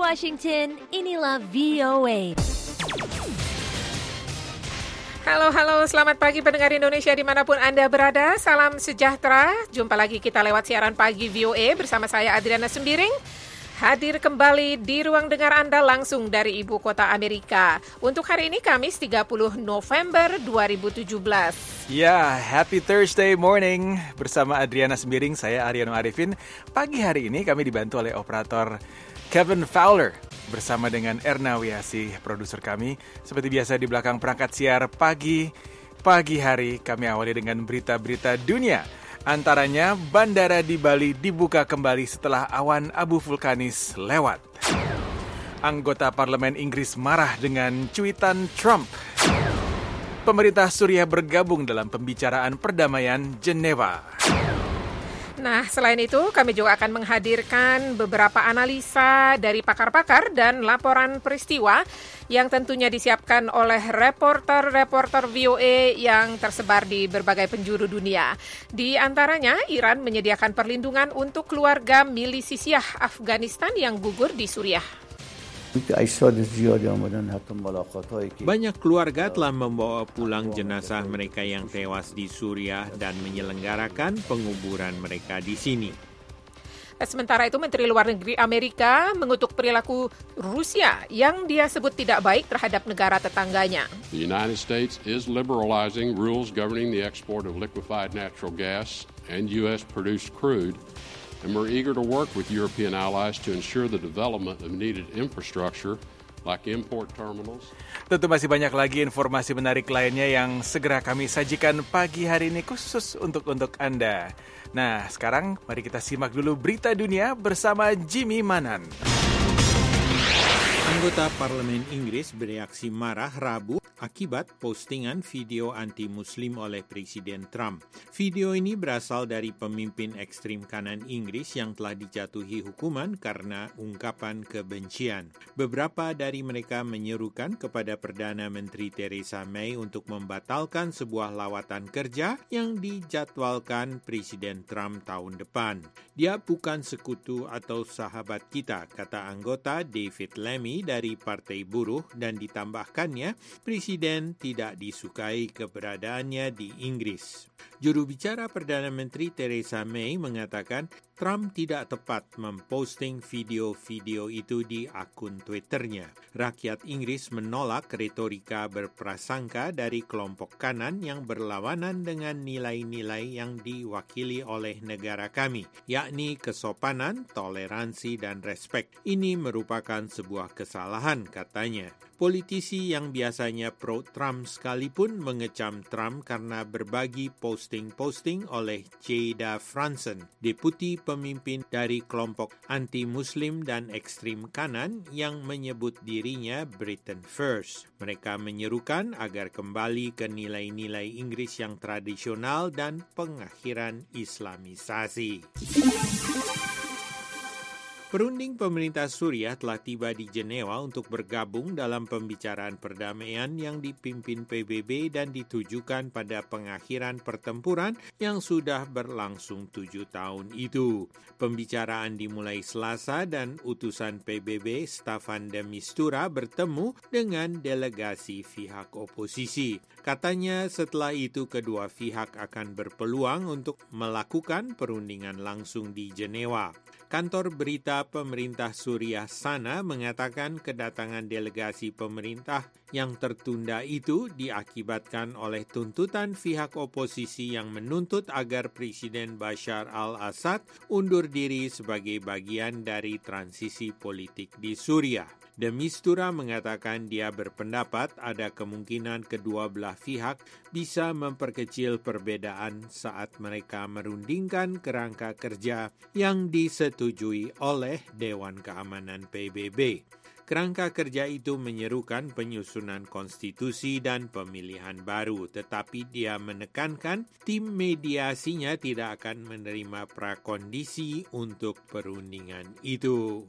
Washington, inilah VOA. Halo, selamat pagi pendengar Indonesia dimanapun Anda berada. Salam sejahtera. Jumpa lagi kita lewat siaran pagi VOA bersama saya Adriana Sembiring. Hadir kembali di ruang dengar Anda langsung dari ibu kota Amerika. Untuk hari ini Kamis 30 November 2017. Ya, happy Thursday morning. Bersama Adriana Sembiring, saya Ariano Arifin. Pagi hari ini kami dibantu oleh operator Kevin Fowler bersama dengan Erna Wiasi, produser kami. Seperti biasa di belakang perangkat siar pagi hari kami awali dengan berita-berita dunia. Antaranya bandara di Bali dibuka kembali setelah awan abu vulkanis lewat. Anggota parlemen Inggris marah dengan cuitan Trump. Pemerintah Suriah bergabung dalam pembicaraan perdamaian Jenewa. Nah, selain itu, kami juga akan menghadirkan beberapa analisa dari pakar-pakar dan laporan peristiwa yang tentunya disiapkan oleh reporter-reporter VOA yang tersebar di berbagai penjuru dunia. Di antaranya, Iran menyediakan perlindungan untuk keluarga milisi Syiah Afghanistan yang gugur di Suriah. Banyak keluarga telah membawa pulang jenazah mereka yang tewas di Suriah dan menyelenggarakan penguburan mereka di sini. Sementara itu, Menteri Luar Negeri Amerika mengutuk perilaku Rusia yang dia sebut tidak baik terhadap negara tetangganya. The United States is liberalizing rules governing the export of liquefied natural gas and U.S.-produced crude. And we're eager to work with European allies to ensure the development of needed infrastructure like import terminals. Tentu masih banyak lagi informasi menarik lainnya yang segera kami sajikan pagi hari ini khusus untuk Anda. Nah, sekarang mari kita simak dulu berita dunia bersama Jimmy Manan. Anggota Parlemen Inggris bereaksi marah Rabu akibat postingan video anti-Muslim oleh Presiden Trump. Video ini berasal dari pemimpin ekstrim kanan Inggris yang telah dijatuhi hukuman karena ungkapan kebencian. Beberapa dari mereka menyerukan kepada Perdana Menteri Theresa May untuk membatalkan sebuah lawatan kerja yang dijadwalkan Presiden Trump tahun depan. Dia bukan sekutu atau sahabat kita, kata anggota David Lammy dari Partai Buruh, dan ditambahkannya, Presiden tidak disukai keberadaannya di Inggris. Juru bicara Perdana Menteri Theresa May mengatakan Trump tidak tepat memposting video-video itu di akun Twitternya. Rakyat Inggris menolak retorika berprasangka dari kelompok kanan yang berlawanan dengan nilai-nilai yang diwakili oleh negara kami, yakni kesopanan, toleransi, dan respek. Ini merupakan sebuah kesalahan, katanya. Politisi yang biasanya pro-Trump sekalipun mengecam Trump karena berbagi posting-posting oleh Jada Franson, deputi pemimpin dari kelompok anti-Muslim dan ekstrim kanan yang menyebut dirinya Britain First. Mereka menyerukan agar kembali ke nilai-nilai Inggris yang tradisional dan pengakhiran Islamisasi. Perunding pemerintah Suriah telah tiba di Jenewa untuk bergabung dalam pembicaraan perdamaian yang dipimpin PBB dan ditujukan pada pengakhiran pertempuran yang sudah berlangsung 7 tahun itu. Pembicaraan dimulai Selasa dan utusan PBB Staffan de Mistura bertemu dengan delegasi pihak oposisi. Katanya setelah itu kedua pihak akan berpeluang untuk melakukan perundingan langsung di Jenewa. Kantor berita pemerintah Suriah Sana mengatakan kedatangan delegasi pemerintah yang tertunda itu diakibatkan oleh tuntutan pihak oposisi yang menuntut agar Presiden Bashar al-Assad undur diri sebagai bagian dari transisi politik di Suriah. De Mistura mengatakan dia berpendapat ada kemungkinan kedua belah pihak bisa memperkecil perbedaan saat mereka merundingkan kerangka kerja yang disetujui oleh Dewan Keamanan PBB. Kerangka kerja itu menyerukan penyusunan konstitusi dan pemilihan baru, tetapi dia menekankan tim mediasinya tidak akan menerima prakondisi untuk perundingan itu.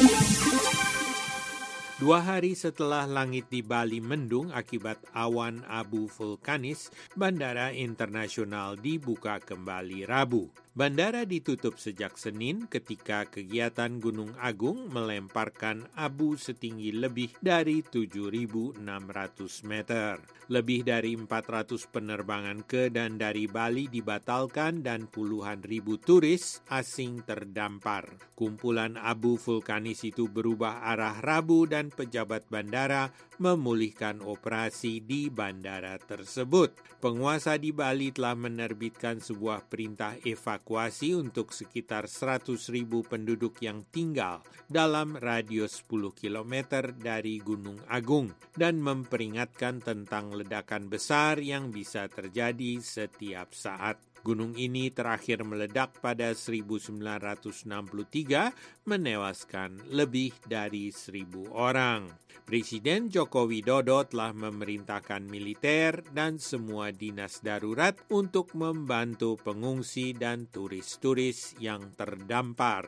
2 hari setelah langit di Bali mendung akibat awan abu vulkanis, Bandara Internasional dibuka kembali Rabu. Bandara ditutup sejak Senin ketika kegiatan Gunung Agung melemparkan abu setinggi lebih dari 7.600 meter. Lebih dari 400 penerbangan ke dan dari Bali dibatalkan dan puluhan ribu turis asing terdampar. Kumpulan abu vulkanis itu berubah arah Rabu dan pejabat bandara memulihkan operasi di bandara tersebut. Penguasa di Bali telah menerbitkan sebuah perintah evakuasi untuk sekitar 100.000 penduduk yang tinggal dalam radius 10 km dari Gunung Agung dan memperingatkan tentang ledakan besar yang bisa terjadi setiap saat. Gunung ini terakhir meledak pada 1963, menewaskan lebih dari 1.000 orang. Presiden Joko Widodo telah memerintahkan militer dan semua dinas darurat untuk membantu pengungsi dan turis-turis yang terdampar.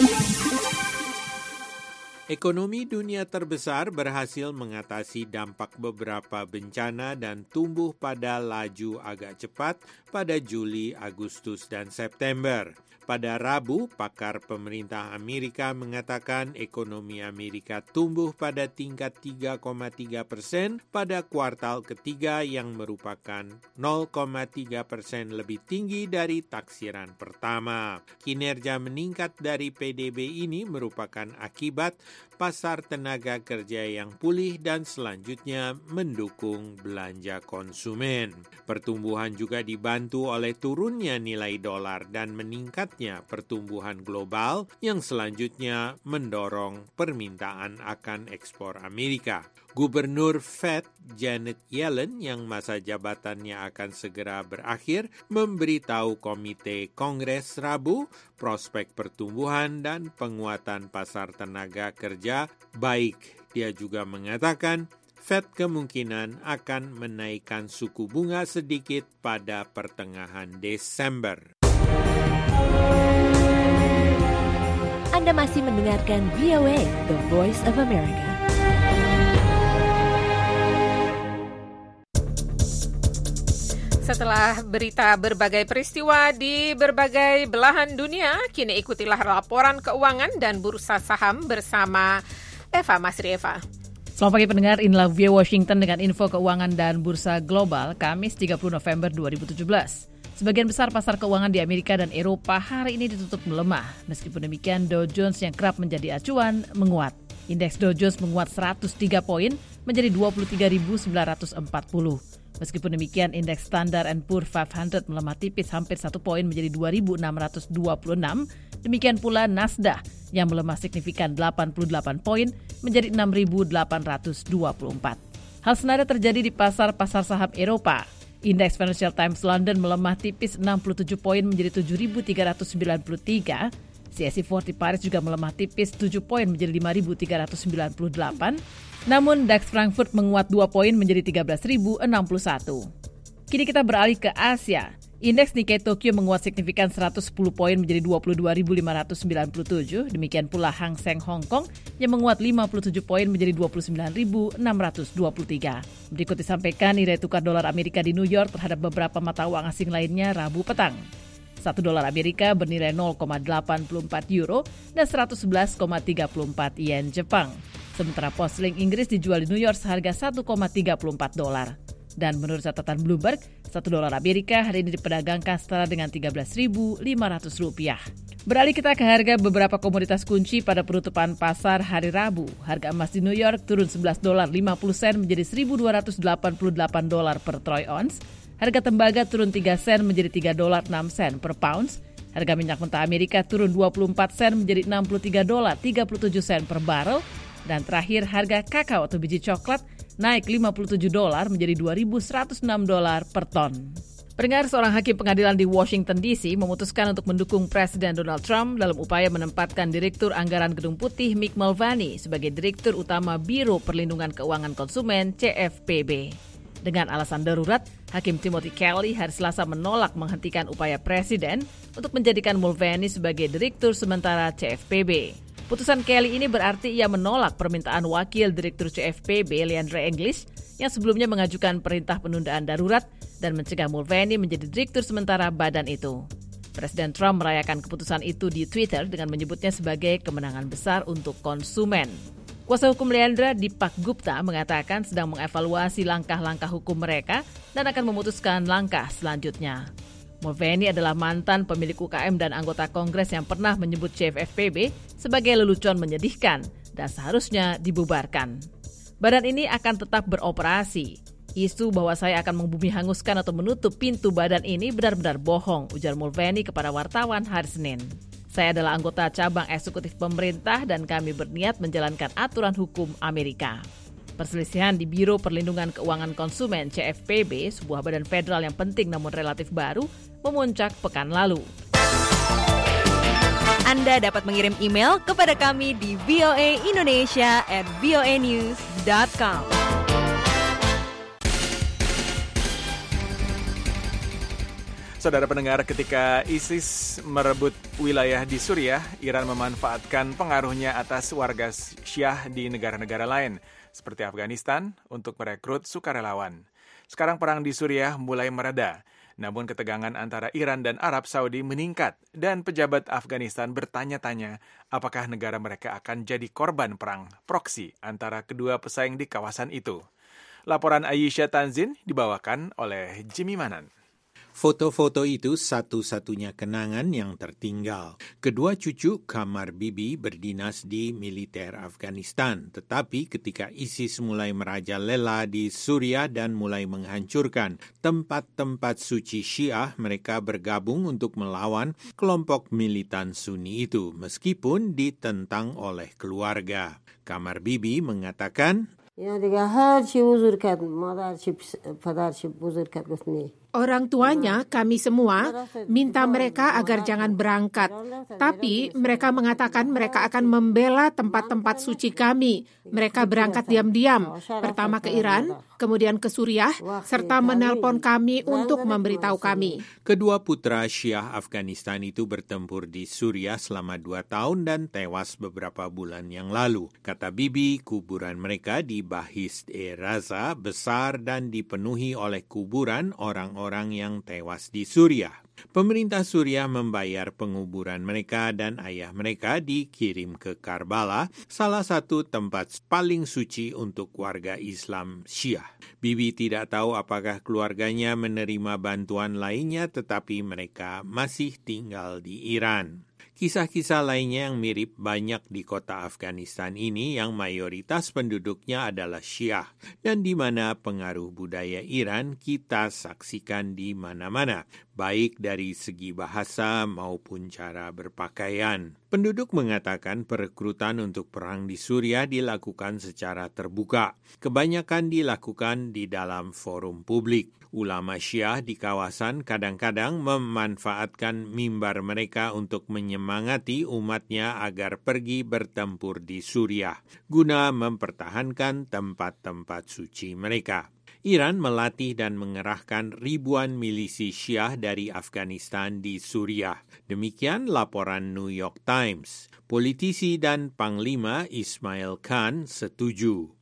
Ekonomi dunia terbesar berhasil mengatasi dampak beberapa bencana dan tumbuh pada laju agak cepat pada Juli, Agustus, dan September. Pada Rabu, pakar pemerintah Amerika mengatakan ekonomi Amerika tumbuh pada tingkat 3,3% pada kuartal ketiga yang merupakan 0,3% lebih tinggi dari taksiran pertama. Kinerja meningkat dari PDB ini merupakan akibat pasar tenaga kerja yang pulih dan selanjutnya mendukung belanja konsumen. Pertumbuhan juga dibantu oleh turunnya nilai dolar dan meningkatnya pertumbuhan global yang selanjutnya mendorong permintaan akan ekspor Amerika. Gubernur Fed Janet Yellen yang masa jabatannya akan segera berakhir memberitahu Komite Kongres Rabu prospek pertumbuhan dan penguatan pasar tenaga kerja baik. Dia juga mengatakan Fed kemungkinan akan menaikkan suku bunga sedikit pada pertengahan Desember. Anda masih mendengarkan VOA, The Voice of America. Setelah berita berbagai peristiwa di berbagai belahan dunia, kini ikutilah laporan keuangan dan bursa saham bersama Eva Masri. Eva. Selamat pagi pendengar, inilah VOA Washington dengan info keuangan dan bursa global Kamis 30 November 2017. Sebagian besar pasar keuangan di Amerika dan Eropa hari ini ditutup melemah. Meskipun demikian, Dow Jones yang kerap menjadi acuan menguat. Indeks Dow Jones menguat 103 poin menjadi 23.940. Meskipun demikian, indeks Standard & Poor's 500 melemah tipis hampir 1 poin menjadi 2.626. Demikian pula Nasdaq yang melemah signifikan 88 poin menjadi 6.824. Hal senada terjadi di pasar-pasar saham Eropa. Indeks Financial Times London melemah tipis 67 poin menjadi 7.393. CAC 40 Paris juga melemah tipis 7 poin menjadi 5.398. Namun DAX Frankfurt menguat 2 poin menjadi 13.061. Kini kita beralih ke Asia. Indeks Nikkei Tokyo menguat signifikan 110 poin menjadi 22.597. Demikian pula Hang Seng Hong Kong yang menguat 57 poin menjadi 29.623. Berikut disampaikan nilai tukar dolar Amerika di New York terhadap beberapa mata uang asing lainnya Rabu petang. 1 dolar Amerika bernilai 0,84 euro dan 111,34 yen Jepang. Sementara pound sterling Inggris dijual di New York seharga 1,34 dolar. Dan menurut catatan Bloomberg, 1 dolar Amerika hari ini diperdagangkan setara dengan 13.500 rupiah. Beralih kita ke harga beberapa komoditas kunci pada penutupan pasar hari Rabu. Harga emas di New York turun 11 dolar 50 sen menjadi 1.288 dolar per troy ounce. Harga tembaga turun 3 sen menjadi 3 dolar 6 sen per pounds. Harga minyak mentah Amerika turun 24 sen menjadi 63 dolar 37 sen per barrel. Dan terakhir harga kakao atau biji coklat naik 57 dolar menjadi 2.106 dolar per ton. Pendengar, seorang hakim pengadilan di Washington DC memutuskan untuk mendukung Presiden Donald Trump dalam upaya menempatkan Direktur Anggaran Gedung Putih Mick Mulvaney sebagai Direktur Utama Biro Perlindungan Keuangan Konsumen CFPB. Dengan alasan darurat, Hakim Timothy Kelly hari Selasa menolak menghentikan upaya Presiden untuk menjadikan Mulvaney sebagai Direktur sementara CFPB. Putusan Kelly ini berarti ia menolak permintaan Wakil Direktur CFPB Leandra English yang sebelumnya mengajukan perintah penundaan darurat dan mencegah Mulvaney menjadi Direktur sementara badan itu. Presiden Trump merayakan keputusan itu di Twitter dengan menyebutnya sebagai kemenangan besar untuk konsumen. Kuasa hukum Leandra Dipak Gupta mengatakan sedang mengevaluasi langkah-langkah hukum mereka dan akan memutuskan langkah selanjutnya. Mulvaney adalah mantan pemilik UKM dan anggota Kongres yang pernah menyebut CFFPB sebagai lelucon menyedihkan dan seharusnya dibubarkan. Badan ini akan tetap beroperasi. Isu bahwa saya akan membumi hanguskan atau menutup pintu badan ini benar-benar bohong, ujar Mulvaney kepada wartawan hari Senin. Saya adalah anggota cabang eksekutif pemerintah dan kami berniat menjalankan aturan hukum Amerika. Perselisihan di Biro Perlindungan Keuangan Konsumen CFPB, sebuah badan federal yang penting namun relatif baru, memuncak pekan lalu. Anda dapat mengirim email kepada kami di voaindonesia@voanews.com. Saudara pendengar, ketika ISIS merebut wilayah di Suriah, Iran memanfaatkan pengaruhnya atas warga Syiah di negara-negara lain, seperti Afghanistan, untuk merekrut sukarelawan. Sekarang perang di Suriah mulai mereda, namun ketegangan antara Iran dan Arab Saudi meningkat, dan pejabat Afghanistan bertanya-tanya apakah negara mereka akan jadi korban perang proksi antara kedua pesaing di kawasan itu. Laporan Ayesha Tanzin dibawakan oleh Jimmy Manan. Foto-foto itu satu-satunya kenangan yang tertinggal. Kedua cucu Qamar Bibi berdinas di militer Afghanistan, tetapi ketika ISIS mulai merajalela di Suriah dan mulai menghancurkan tempat-tempat suci Syiah, mereka bergabung untuk melawan kelompok militan Sunni itu, meskipun ditentang oleh keluarga. Qamar Bibi mengatakan, orang tuanya, kami semua, minta mereka agar jangan berangkat. Tapi mereka mengatakan mereka akan membela tempat-tempat suci kami. Mereka berangkat diam-diam. Pertama ke Iran, kemudian ke Suriah, serta menelpon kami untuk memberitahu kami. Kedua putra Syiah Afghanistan itu bertempur di Suriah selama 2 tahun dan tewas beberapa bulan yang lalu. Kata Bibi, kuburan mereka di Bahist-e-Raza besar dan dipenuhi oleh kuburan orang-orang yang tewas di Suriah. Pemerintah Suriah membayar penguburan mereka dan ayah mereka dikirim ke Karbala, salah satu tempat paling suci untuk warga Islam Syiah. Bibi tidak tahu apakah keluarganya menerima bantuan lainnya, tetapi mereka masih tinggal di Iran. Kisah-kisah lainnya yang mirip banyak di kota Afghanistan ini yang mayoritas penduduknya adalah Syiah dan di mana pengaruh budaya Iran kita saksikan di mana-mana, baik dari segi bahasa maupun cara berpakaian. Penduduk mengatakan perekrutan untuk perang di Suriah dilakukan secara terbuka. Kebanyakan dilakukan di dalam forum publik. Ulama Syiah di kawasan kadang-kadang memanfaatkan mimbar mereka untuk menyemangati umatnya agar pergi bertempur di Suriah, guna mempertahankan tempat-tempat suci mereka. Iran melatih dan mengerahkan ribuan milisi Syiah dari Afghanistan di Suriah. Demikian laporan New York Times. Politisi dan Panglima Ismail Khan setuju.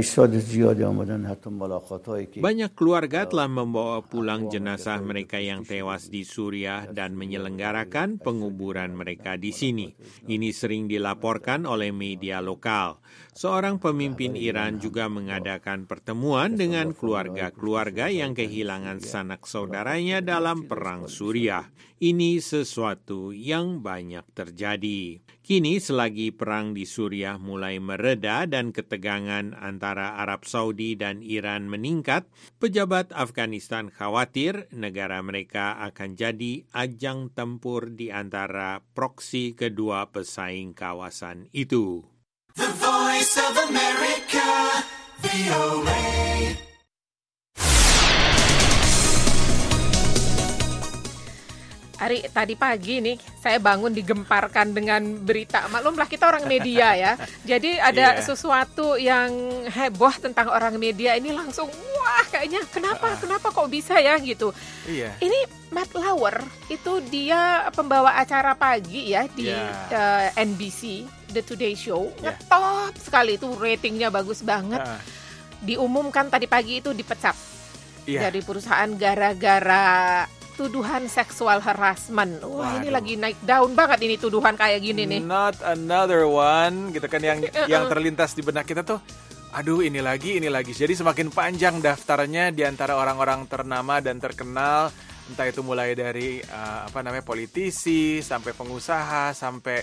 Banyak keluarga telah membawa pulang jenazah mereka yang tewas di Suriah dan menyelenggarakan penguburan mereka di sini. Ini sering dilaporkan oleh media lokal. Seorang pemimpin Iran juga mengadakan pertemuan dengan keluarga-keluarga yang kehilangan sanak saudaranya dalam perang Suriah. Ini sesuatu yang banyak terjadi. Kini selagi perang di Suriah mulai mereda dan ketegangan antara Arab Saudi dan Iran meningkat, pejabat Afghanistan khawatir negara mereka akan jadi ajang tempur di antara proksi kedua pesaing kawasan itu. The Voice of America, VOA. Ari, tadi pagi nih saya bangun digemparkan dengan berita. Maklumlah kita orang media ya. Jadi ada sesuatu yang heboh tentang orang media ini langsung wah kayaknya kenapa kok bisa ya gitu. Iya. Ini Matt Lauer itu dia pembawa acara pagi ya di NBC The Today Show. Ngetop sekali itu, ratingnya bagus banget. Diumumkan tadi pagi itu dipecat dari perusahaan gara-gara tuduhan seksual harassment. Wah, ini lagi naik daun banget ini tuduhan kayak gini nih. Not another one, gitu kan, yang terlintas di benak kita tuh. Aduh, ini lagi. Jadi semakin panjang daftarnya di antara orang-orang ternama dan terkenal, entah itu mulai dari politisi sampai pengusaha sampai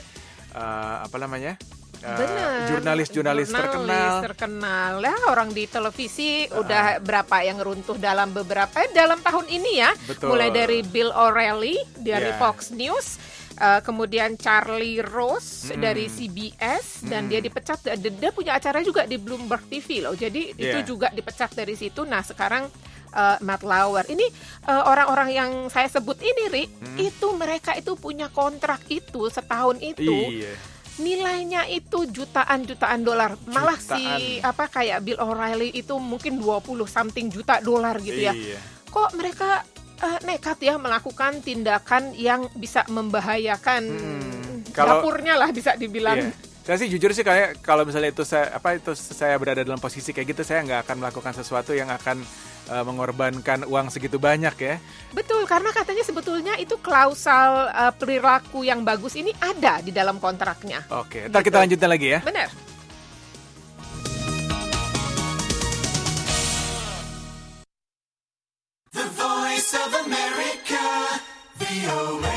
jurnalis terkenal. Ya, orang di televisi udah berapa yang runtuh dalam tahun ini ya. Betul. Mulai dari Bill O'Reilly dari Fox News, kemudian Charlie Rose dari CBS, dan dia dipecat. Dia punya acara juga di Bloomberg TV loh. Jadi itu juga dipecat dari situ. Nah, sekarang Matt Lauer. Ini orang-orang yang saya sebut ini, Ri, itu mereka itu punya kontrak itu setahun itu. Iya. Nilainya itu jutaan dolar. Malah kayak Bill O'Reilly itu mungkin 20-something juta dolar gitu ya. Iya. Kok mereka nekat ya melakukan tindakan yang bisa membahayakan dapurnya lah, bisa dibilang. Iya. Saya sih jujur sih, kayak kalau misalnya saya berada dalam posisi kayak gitu, saya nggak akan melakukan sesuatu yang akan mengorbankan uang segitu banyak ya. Betul, karena katanya sebetulnya itu klausal perilaku yang bagus ini ada di dalam kontraknya. Oke, ntar kita lanjutin lagi ya. Benar. The Voice of America, VOA.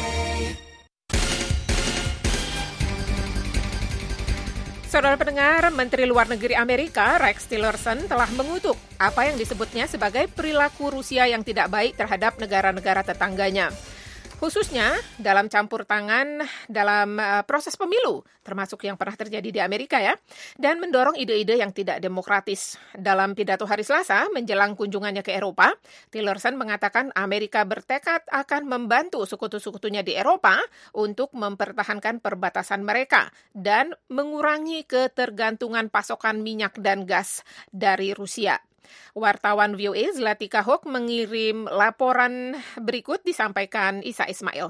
Saudara pendengar, Menteri Luar Negeri Amerika Rex Tillerson telah mengutuk apa yang disebutnya sebagai perilaku Rusia yang tidak baik terhadap negara-negara tetangganya. Khususnya dalam campur tangan dalam proses pemilu, termasuk yang pernah terjadi di Amerika ya, dan mendorong ide-ide yang tidak demokratis. Dalam pidato hari Selasa menjelang kunjungannya ke Eropa, Tillerson mengatakan Amerika bertekad akan membantu sekutu-sekutunya di Eropa untuk mempertahankan perbatasan mereka dan mengurangi ketergantungan pasokan minyak dan gas dari Rusia. Wartawan VOA Zlatica Hock mengirim laporan berikut, disampaikan Isa Ismail.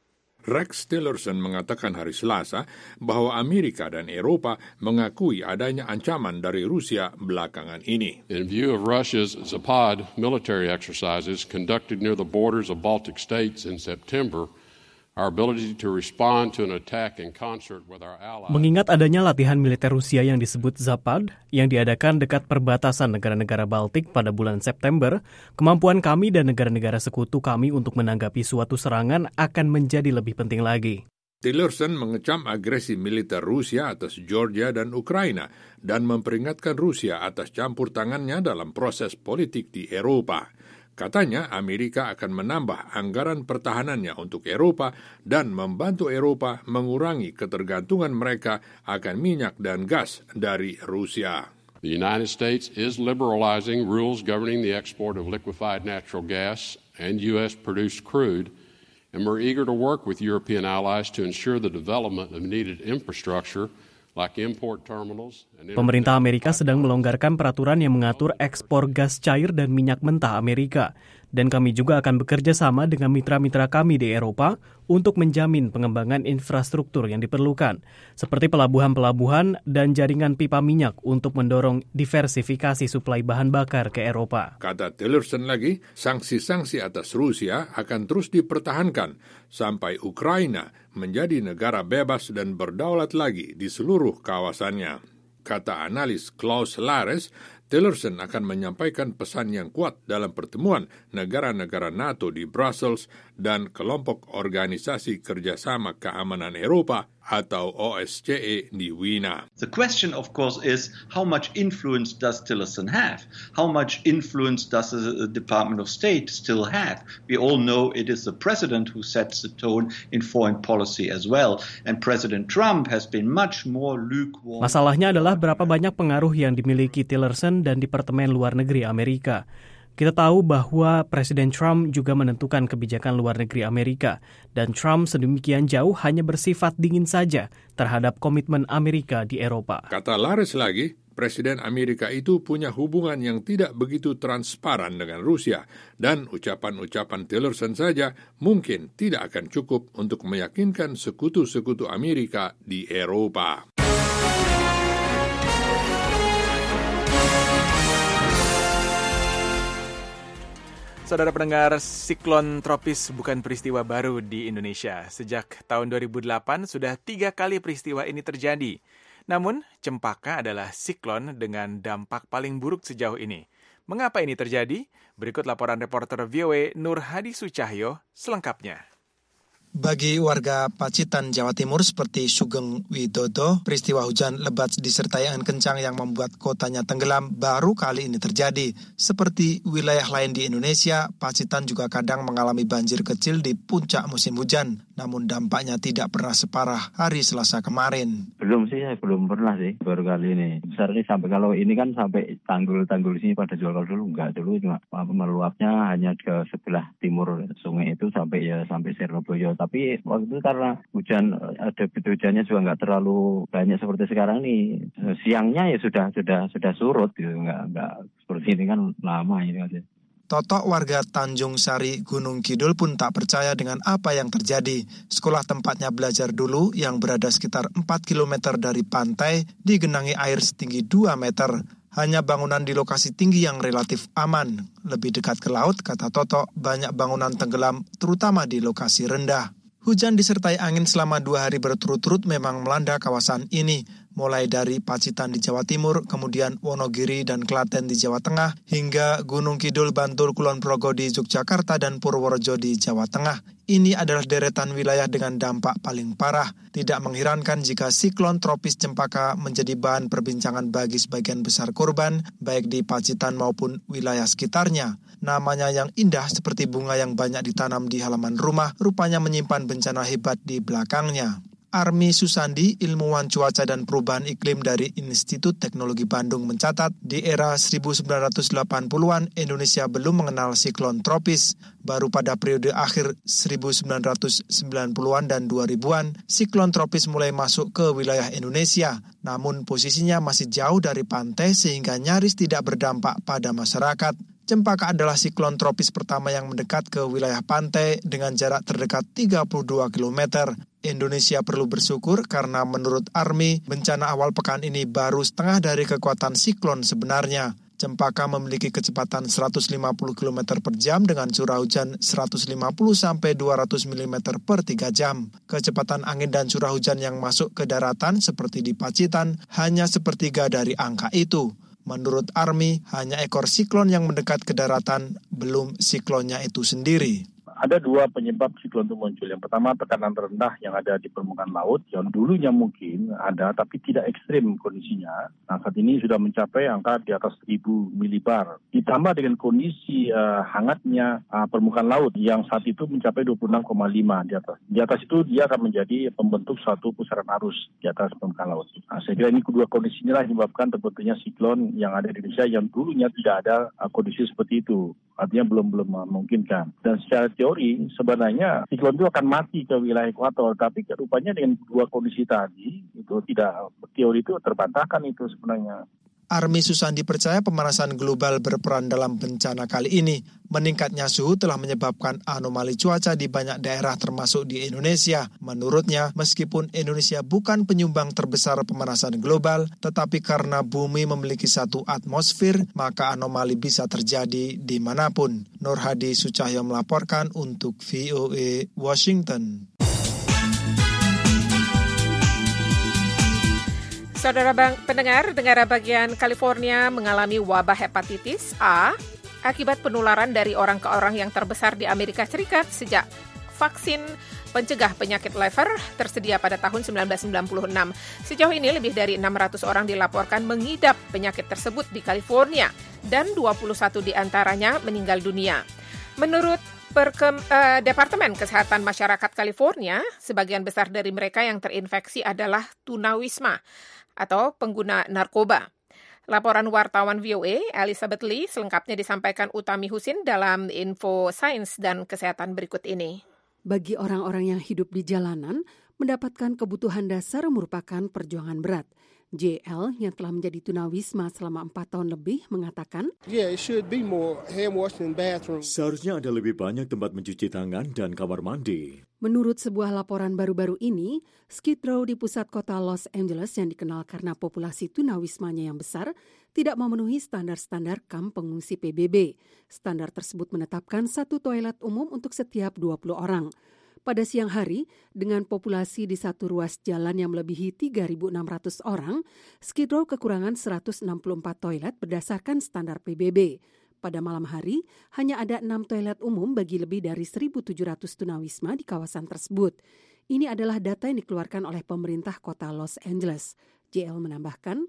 Rex Tillerson mengatakan hari Selasa bahwa Amerika dan Eropa mengakui adanya ancaman dari Rusia belakangan ini. In view of Russia's Zapad military exercises conducted near the borders of Baltic states in September, our ability to respond to an attack in concert with our allies. Mengingat adanya latihan militer Rusia yang disebut Zapad yang diadakan dekat perbatasan negara-negara Baltik pada bulan September, kemampuan kami dan negara-negara sekutu kami untuk menanggapi suatu serangan akan menjadi lebih penting lagi. Tillerson mengecam agresi militer Rusia atas Georgia dan Ukraina dan memperingatkan Rusia atas campur tangannya dalam proses politik di Eropa. Katanya Amerika akan menambah anggaran pertahanannya untuk Eropa dan membantu Eropa mengurangi ketergantungan mereka akan minyak dan gas dari Rusia. The United States is liberalizing rules governing the export of liquefied natural gas and U.S.-produced crude, and we're eager to work with European allies to ensure the development of needed infrastructure like import terminals. Pemerintah Amerika sedang melonggarkan peraturan yang mengatur ekspor gas cair dan minyak mentah Amerika. Dan kami juga akan bekerja sama dengan mitra-mitra kami di Eropa untuk menjamin pengembangan infrastruktur yang diperlukan, seperti pelabuhan-pelabuhan dan jaringan pipa minyak untuk mendorong diversifikasi suplai bahan bakar ke Eropa. Kata Tillerson lagi, sanksi-sanksi atas Rusia akan terus dipertahankan sampai Ukraina menjadi negara bebas dan berdaulat lagi di seluruh kawasannya. Kata analis Klaus Lares, Tillerson akan menyampaikan pesan yang kuat dalam pertemuan negara-negara NATO di Brussels dan kelompok organisasi kerjasama keamanan Eropa atau OSCE di Wina. The question, of course, is how much influence does Tillerson have? How much influence does the Department of State still have? We all know it is the president who sets the tone in foreign policy as well, and President Trump has been much more lukewarm. Masalahnya adalah berapa banyak pengaruh yang dimiliki Tillerson dan Departemen Luar Negeri Amerika. Kita tahu bahwa Presiden Trump juga menentukan kebijakan luar negeri Amerika, dan Trump sedemikian jauh hanya bersifat dingin saja terhadap komitmen Amerika di Eropa. Kata Lares lagi, Presiden Amerika itu punya hubungan yang tidak begitu transparan dengan Rusia, dan ucapan-ucapan Tillerson saja mungkin tidak akan cukup untuk meyakinkan sekutu-sekutu Amerika di Eropa. Saudara pendengar, siklon tropis bukan peristiwa baru di Indonesia. Sejak tahun 2008 sudah 3 kali peristiwa ini terjadi. Namun, Cempaka adalah siklon dengan dampak paling buruk sejauh ini. Mengapa ini terjadi? Berikut laporan reporter VOA Nur Hadi Sucahyo selengkapnya. Bagi warga Pacitan, Jawa Timur seperti Sugeng Widodo, peristiwa hujan lebat disertai angin kencang yang membuat kotanya tenggelam baru kali ini terjadi. Seperti wilayah lain di Indonesia, Pacitan juga kadang mengalami banjir kecil di puncak musim hujan. Namun dampaknya tidak pernah separah hari Selasa kemarin. Belum pernah sih, baru kali ini. Besar ini sampai, kalau ini kan sampai tanggul sini pada jual dulu, enggak dulu cuma meluapnya hanya ke sebelah timur sungai itu sampai Surabaya. Tapi waktu itu karena hujan, ada hujannya juga nggak terlalu banyak seperti sekarang nih. Siangnya ya sudah surut gitu, nggak seperti ini kan lama ini aja. Totok warga Tanjung Sari, Gunung Kidul pun tak percaya dengan apa yang terjadi. Sekolah tempatnya belajar dulu yang berada sekitar 4 km dari pantai digenangi air setinggi 2 meter. Hanya bangunan di lokasi tinggi yang relatif aman. Lebih dekat ke laut, kata Toto, banyak bangunan tenggelam, terutama di lokasi rendah. Hujan disertai angin selama 2 hari berturut-turut memang melanda kawasan ini. Mulai dari Pacitan di Jawa Timur, kemudian Wonogiri dan Klaten di Jawa Tengah, hingga Gunung Kidul, Bantul, Kulon Progo di Yogyakarta dan Purworejo di Jawa Tengah. Ini adalah deretan wilayah dengan dampak paling parah. Tidak mengherankan jika siklon tropis Cempaka menjadi bahan perbincangan bagi sebagian besar korban, baik di Pacitan maupun wilayah sekitarnya. Namanya yang indah seperti bunga yang banyak ditanam di halaman rumah, rupanya menyimpan bencana hebat di belakangnya. Armi Susandi, ilmuwan cuaca dan perubahan iklim dari Institut Teknologi Bandung mencatat, di era 1980-an Indonesia belum mengenal siklon tropis. Baru pada periode akhir 1990-an dan 2000-an, siklon tropis mulai masuk ke wilayah Indonesia. Namun posisinya masih jauh dari pantai sehingga nyaris tidak berdampak pada masyarakat. Cempaka adalah siklon tropis pertama yang mendekat ke wilayah pantai dengan jarak terdekat 32 km. Indonesia perlu bersyukur karena menurut Armi, bencana awal pekan ini baru setengah dari kekuatan siklon sebenarnya. Cempaka memiliki kecepatan 150 km per jam dengan curah hujan 150 sampai 200 mm per 3 jam. Kecepatan angin dan curah hujan yang masuk ke daratan seperti di Pacitan hanya sepertiga dari angka itu. Menurut Armi, hanya ekor siklon yang mendekat ke daratan, belum siklonnya itu sendiri. Ada 2 penyebab siklon itu muncul. Yang pertama, tekanan rendah yang ada di permukaan laut, yang dulunya mungkin ada, tapi tidak ekstrim kondisinya. Nah, saat ini sudah mencapai angka di atas 1000 milibar. Ditambah dengan kondisi hangatnya permukaan laut, yang saat itu mencapai 26,5 di atas. Di atas itu dia akan menjadi pembentuk suatu pusaran arus di atas permukaan laut. Nah, saya kira ini kedua kondisi inilah yang menyebabkan terbentuknya siklon yang ada di Indonesia, yang dulunya tidak ada kondisi seperti itu. Artinya belum memungkinkan. Dan secara teori sebenarnya siklon itu akan mati ke wilayah ekuator, tapi rupanya dengan 2 kondisi tadi itu tidak, teori itu terbantahkan itu sebenarnya. Armi Susandi percaya pemanasan global berperan dalam bencana kali ini. Meningkatnya suhu telah menyebabkan anomali cuaca di banyak daerah termasuk di Indonesia. Menurutnya, meskipun Indonesia bukan penyumbang terbesar pemanasan global, tetapi karena bumi memiliki satu atmosfer, maka anomali bisa terjadi dimanapun. Nur Hadi Sucahyo melaporkan untuk VOA Washington. Saudara pendengar, negara bagian California mengalami wabah hepatitis A akibat penularan dari orang ke orang yang terbesar di Amerika Serikat sejak vaksin pencegah penyakit lever tersedia pada tahun 1996. Sejauh ini lebih dari 600 orang dilaporkan mengidap penyakit tersebut di California dan 21 diantaranya meninggal dunia. Menurut Departemen Kesehatan Masyarakat California, sebagian besar dari mereka yang terinfeksi adalah tunawisma atau pengguna narkoba. Laporan wartawan VOA, Elizabeth Lee, selengkapnya disampaikan Utami Husin dalam Info Sains dan Kesehatan berikut ini. Bagi orang-orang yang hidup di jalanan, mendapatkan kebutuhan dasar merupakan perjuangan berat. JL yang telah menjadi tunawisma selama 4 tahun lebih mengatakan, seharusnya ada lebih banyak tempat mencuci tangan dan kamar mandi. Menurut sebuah laporan baru-baru ini, Skid Row di pusat kota Los Angeles yang dikenal karena populasi tunawismanya yang besar, tidak memenuhi standar-standar kamp pengungsi PBB. Standar tersebut menetapkan 1 toilet umum untuk setiap 20 orang. Pada siang hari, dengan populasi di satu ruas jalan yang melebihi 3.600 orang, Skid Row kekurangan 164 toilet berdasarkan standar PBB. Pada malam hari, hanya ada 6 toilet umum bagi lebih dari 1.700 tunawisma di kawasan tersebut. Ini adalah data yang dikeluarkan oleh pemerintah kota Los Angeles. JL menambahkan,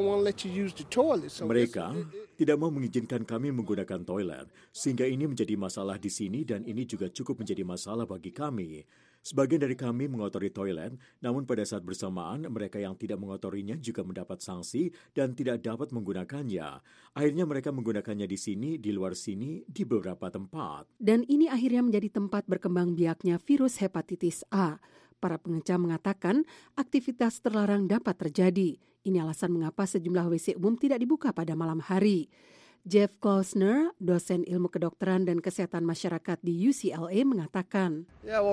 mereka tidak mau mengizinkan kami menggunakan toilet, sehingga ini menjadi masalah di sini dan ini juga cukup menjadi masalah bagi kami. Sebagian dari kami mengotori toilet, namun pada saat bersamaan mereka yang tidak mengotorinya juga mendapat sanksi dan tidak dapat menggunakannya. Akhirnya mereka menggunakannya di sini, di luar sini, di beberapa tempat. Dan ini akhirnya menjadi tempat berkembang biaknya virus hepatitis A. Para pengecam mengatakan aktivitas terlarang dapat terjadi. Ini alasan mengapa sejumlah WC umum tidak dibuka pada malam hari. Jeff Klausner, dosen ilmu kedokteran dan kesehatan masyarakat di UCLA mengatakan,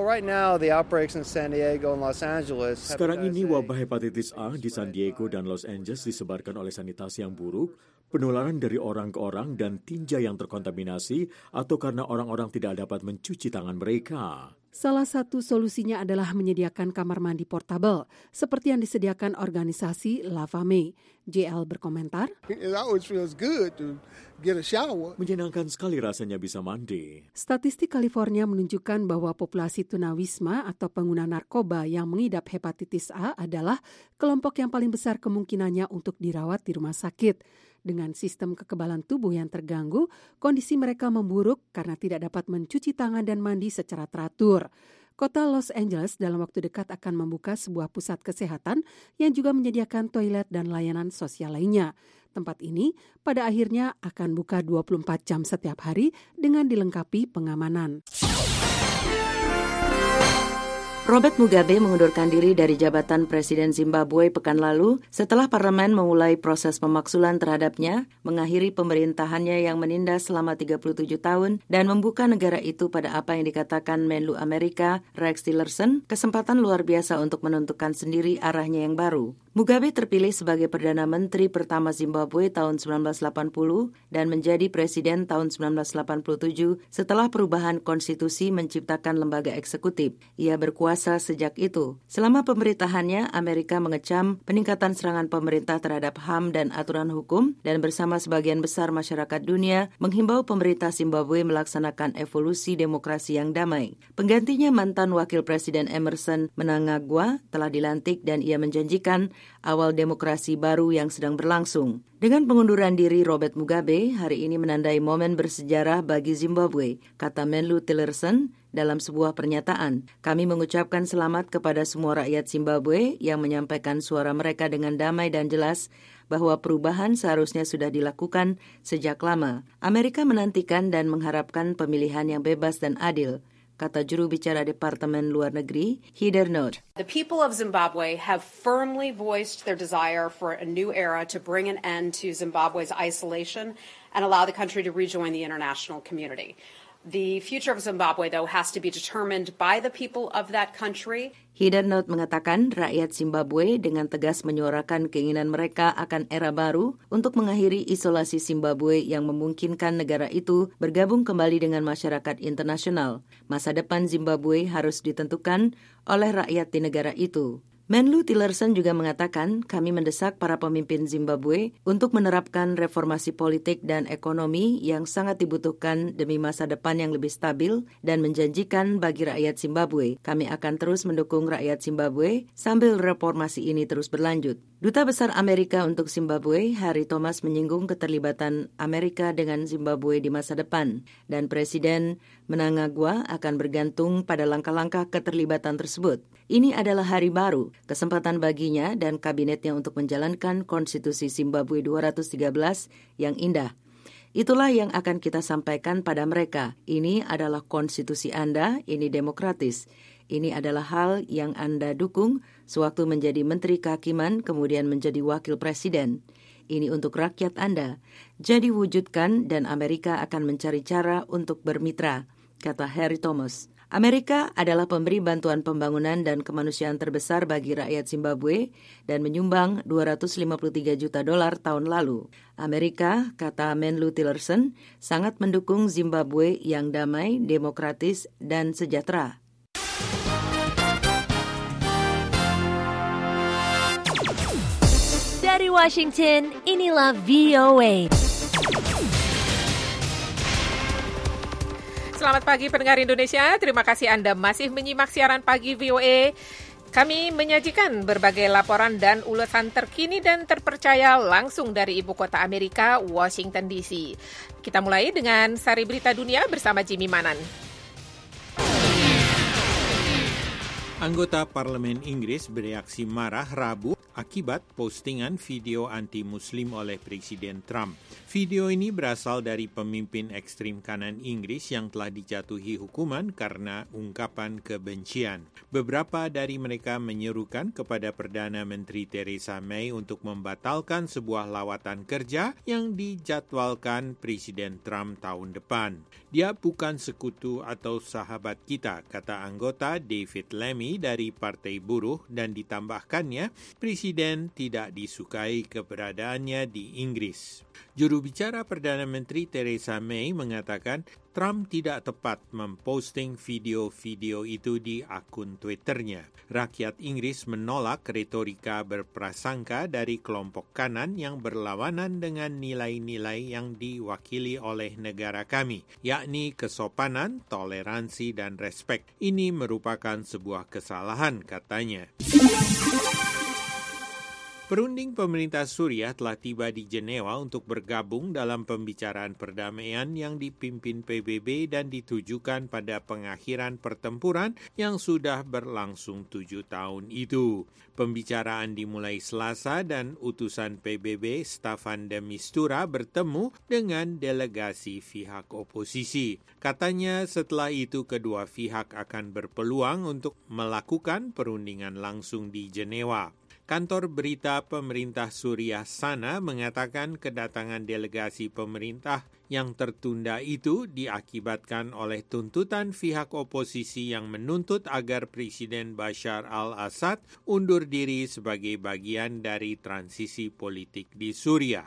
sekarang ini wabah hepatitis A di San Diego dan Los Angeles disebarkan oleh sanitasi yang buruk, penularan dari orang ke orang dan tinja yang terkontaminasi atau karena orang-orang tidak dapat mencuci tangan mereka. Salah satu solusinya adalah menyediakan kamar mandi portable, seperti yang disediakan organisasi La Fame. JL berkomentar, menyenangkan sekali rasanya bisa mandi. Statistik California menunjukkan bahwa populasi tunawisma atau pengguna narkoba yang mengidap hepatitis A adalah kelompok yang paling besar kemungkinannya untuk dirawat di rumah sakit. Dengan sistem kekebalan tubuh yang terganggu, kondisi mereka memburuk karena tidak dapat mencuci tangan dan mandi secara teratur. Kota Los Angeles dalam waktu dekat akan membuka sebuah pusat kesehatan yang juga menyediakan toilet dan layanan sosial lainnya. Tempat ini pada akhirnya akan buka 24 jam setiap hari dengan dilengkapi pengamanan. Robert Mugabe mengundurkan diri dari jabatan Presiden Zimbabwe pekan lalu setelah parlemen memulai proses pemaksulan terhadapnya, mengakhiri pemerintahannya yang menindas selama 37 tahun dan membuka negara itu pada apa yang dikatakan Menlu Amerika Rex Tillerson, kesempatan luar biasa untuk menentukan sendiri arahnya yang baru. Mugabe terpilih sebagai Perdana Menteri pertama Zimbabwe tahun 1980 dan menjadi Presiden tahun 1987 setelah perubahan konstitusi menciptakan lembaga eksekutif. Ia berkuasa sejak itu. Selama pemerintahannya, Amerika mengecam peningkatan serangan pemerintah terhadap HAM dan aturan hukum dan bersama sebagian besar masyarakat dunia menghimbau pemerintah Zimbabwe melaksanakan evolusi demokrasi yang damai. Penggantinya mantan Wakil Presiden Emmerson Mnangagwa telah dilantik dan ia menjanjikan awal demokrasi baru yang sedang berlangsung. Dengan pengunduran diri Robert Mugabe, hari ini menandai momen bersejarah bagi Zimbabwe, kata Menlu Tillerson dalam sebuah pernyataan. Kami mengucapkan selamat kepada semua rakyat Zimbabwe yang menyampaikan suara mereka dengan damai dan jelas bahwa perubahan seharusnya sudah dilakukan sejak lama. Amerika menantikan dan mengharapkan pemilihan yang bebas dan adil, kata juru bicara Departemen Luar Negeri, Heather Nauert. The people of Zimbabwe have firmly voiced their desire for a new era to bring an end to Zimbabwe's isolation and allow the country to rejoin the international community. The future of Zimbabwe, though, has to be determined by the people of that country. Heather Nauert mengatakan rakyat Zimbabwe dengan tegas menyuarakan keinginan mereka akan era baru untuk mengakhiri isolasi Zimbabwe yang memungkinkan negara itu bergabung kembali dengan masyarakat internasional. Masa depan Zimbabwe harus ditentukan oleh rakyat di negara itu. Menlu Tillerson juga mengatakan kami mendesak para pemimpin Zimbabwe untuk menerapkan reformasi politik dan ekonomi yang sangat dibutuhkan demi masa depan yang lebih stabil dan menjanjikan bagi rakyat Zimbabwe. Kami akan terus mendukung rakyat Zimbabwe sambil reformasi ini terus berlanjut. Duta Besar Amerika untuk Zimbabwe, Harry Thomas, menyinggung keterlibatan Amerika dengan Zimbabwe di masa depan, dan Presiden Mnangagwa akan bergantung pada langkah-langkah keterlibatan tersebut. Ini adalah hari baru, kesempatan baginya dan kabinetnya untuk menjalankan konstitusi Zimbabwe 213 yang indah. Itulah yang akan kita sampaikan pada mereka. Ini adalah konstitusi Anda, ini demokratis. Ini adalah hal yang Anda dukung sewaktu menjadi Menteri Kehakiman kemudian menjadi Wakil Presiden. Ini untuk rakyat Anda. Jadi wujudkan dan Amerika akan mencari cara untuk bermitra, kata Harry Thomas. Amerika adalah pemberi bantuan pembangunan dan kemanusiaan terbesar bagi rakyat Zimbabwe dan menyumbang $253 juta tahun lalu. Amerika, kata Menlu Tillerson, sangat mendukung Zimbabwe yang damai, demokratis, dan sejahtera. Dari Washington, inilah VOA. Selamat pagi pendengar Indonesia, terima kasih Anda masih menyimak siaran pagi VOA. Kami menyajikan berbagai laporan dan ulasan terkini dan terpercaya langsung dari ibu kota Amerika, Washington DC. Kita mulai dengan Sari Berita Dunia bersama Jimmy Manan. Anggota Parlemen Inggris bereaksi marah Rabu akibat postingan video anti-Muslim oleh Presiden Trump. Video ini berasal dari pemimpin ekstrim kanan Inggris yang telah dijatuhi hukuman karena ungkapan kebencian. Beberapa dari mereka menyerukan kepada Perdana Menteri Theresa May untuk membatalkan sebuah lawatan kerja yang dijadwalkan Presiden Trump tahun depan. Dia bukan sekutu atau sahabat kita, kata anggota David Lammy dari Partai Buruh, dan ditambahkannya, Presiden tidak disukai keberadaannya di Inggris. Juru bicara Perdana Menteri Theresa May mengatakan Trump tidak tepat memposting video-video itu di akun Twitternya. Rakyat Inggris menolak retorika berprasangka dari kelompok kanan yang berlawanan dengan nilai-nilai yang diwakili oleh negara kami, yakni kesopanan, toleransi, dan respek. Ini merupakan sebuah kesalahan, katanya. Perunding pemerintah Suriah telah tiba di Jenewa untuk bergabung dalam pembicaraan perdamaian yang dipimpin PBB dan ditujukan pada pengakhiran pertempuran yang sudah berlangsung 7 tahun itu. Pembicaraan dimulai Selasa dan utusan PBB Staffan de Mistura bertemu dengan delegasi pihak oposisi. Katanya setelah itu kedua pihak akan berpeluang untuk melakukan perundingan langsung di Jenewa. Kantor berita pemerintah Suriah Sana mengatakan kedatangan delegasi pemerintah yang tertunda itu diakibatkan oleh tuntutan pihak oposisi yang menuntut agar Presiden Bashar al-Assad undur diri sebagai bagian dari transisi politik di Suriah.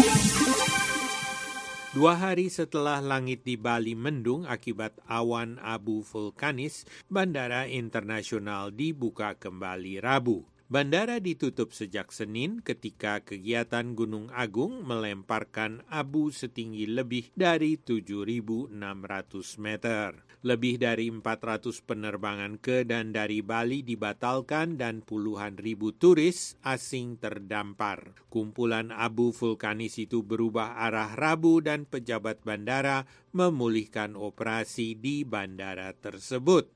2 hari setelah langit di Bali mendung akibat awan abu vulkanis, Bandara Internasional dibuka kembali Rabu. Bandara ditutup sejak Senin ketika kegiatan Gunung Agung melemparkan abu setinggi lebih dari 7.600 meter. Lebih dari 400 penerbangan ke dan dari Bali dibatalkan dan puluhan ribu turis asing terdampar. Kumpulan abu vulkanis itu berubah arah Rabu dan pejabat bandara memulihkan operasi di bandara tersebut.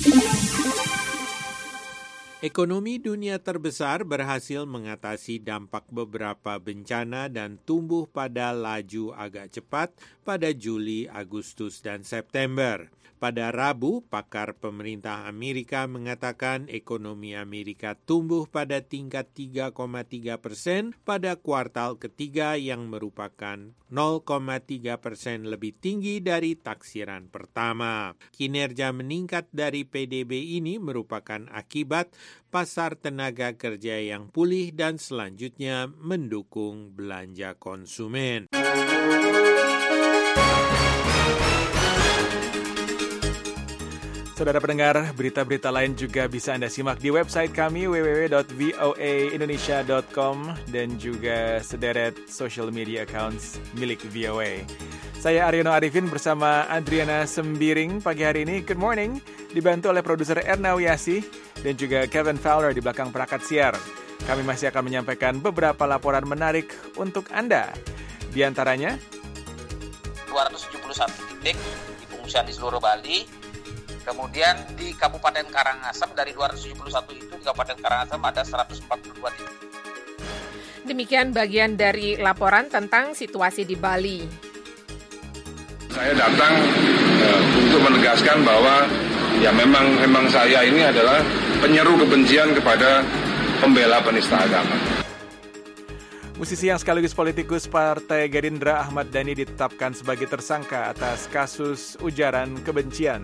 Ekonomi dunia terbesar berhasil mengatasi dampak beberapa bencana dan tumbuh pada laju agak cepat pada Juli, Agustus, dan September. Pada Rabu, pakar pemerintah Amerika mengatakan ekonomi Amerika tumbuh pada tingkat 3,3% pada kuartal ketiga yang merupakan 0,3% lebih tinggi dari taksiran pertama. Kinerja meningkat dari PDB ini merupakan akibat pasar tenaga kerja yang pulih dan selanjutnya mendukung belanja konsumen. Saudara pendengar, berita-berita lain juga bisa Anda simak di website kami www.voaindonesia.com dan juga sederet social media accounts milik VOA. Saya Aryono Arifin bersama Adriana Sembiring pagi hari ini. Good morning, dibantu oleh produser Erna Wiasi dan juga Kevin Fowler di belakang perangkat siar. Kami masih akan menyampaikan beberapa laporan menarik untuk Anda. Di antaranya 271 titik di pengungsian di seluruh Bali. Kemudian di Kabupaten Karangasem dari 271 itu di Kabupaten Karangasem ada 142 titik. Demikian bagian dari laporan tentang situasi di Bali. Saya datang untuk menegaskan bahwa Ya memang saya ini adalah penyeru kebencian kepada pembela penista agama. Musisi yang sekaligus politikus Partai Gerindra Ahmad Dhani ditetapkan sebagai tersangka atas kasus ujaran kebencian.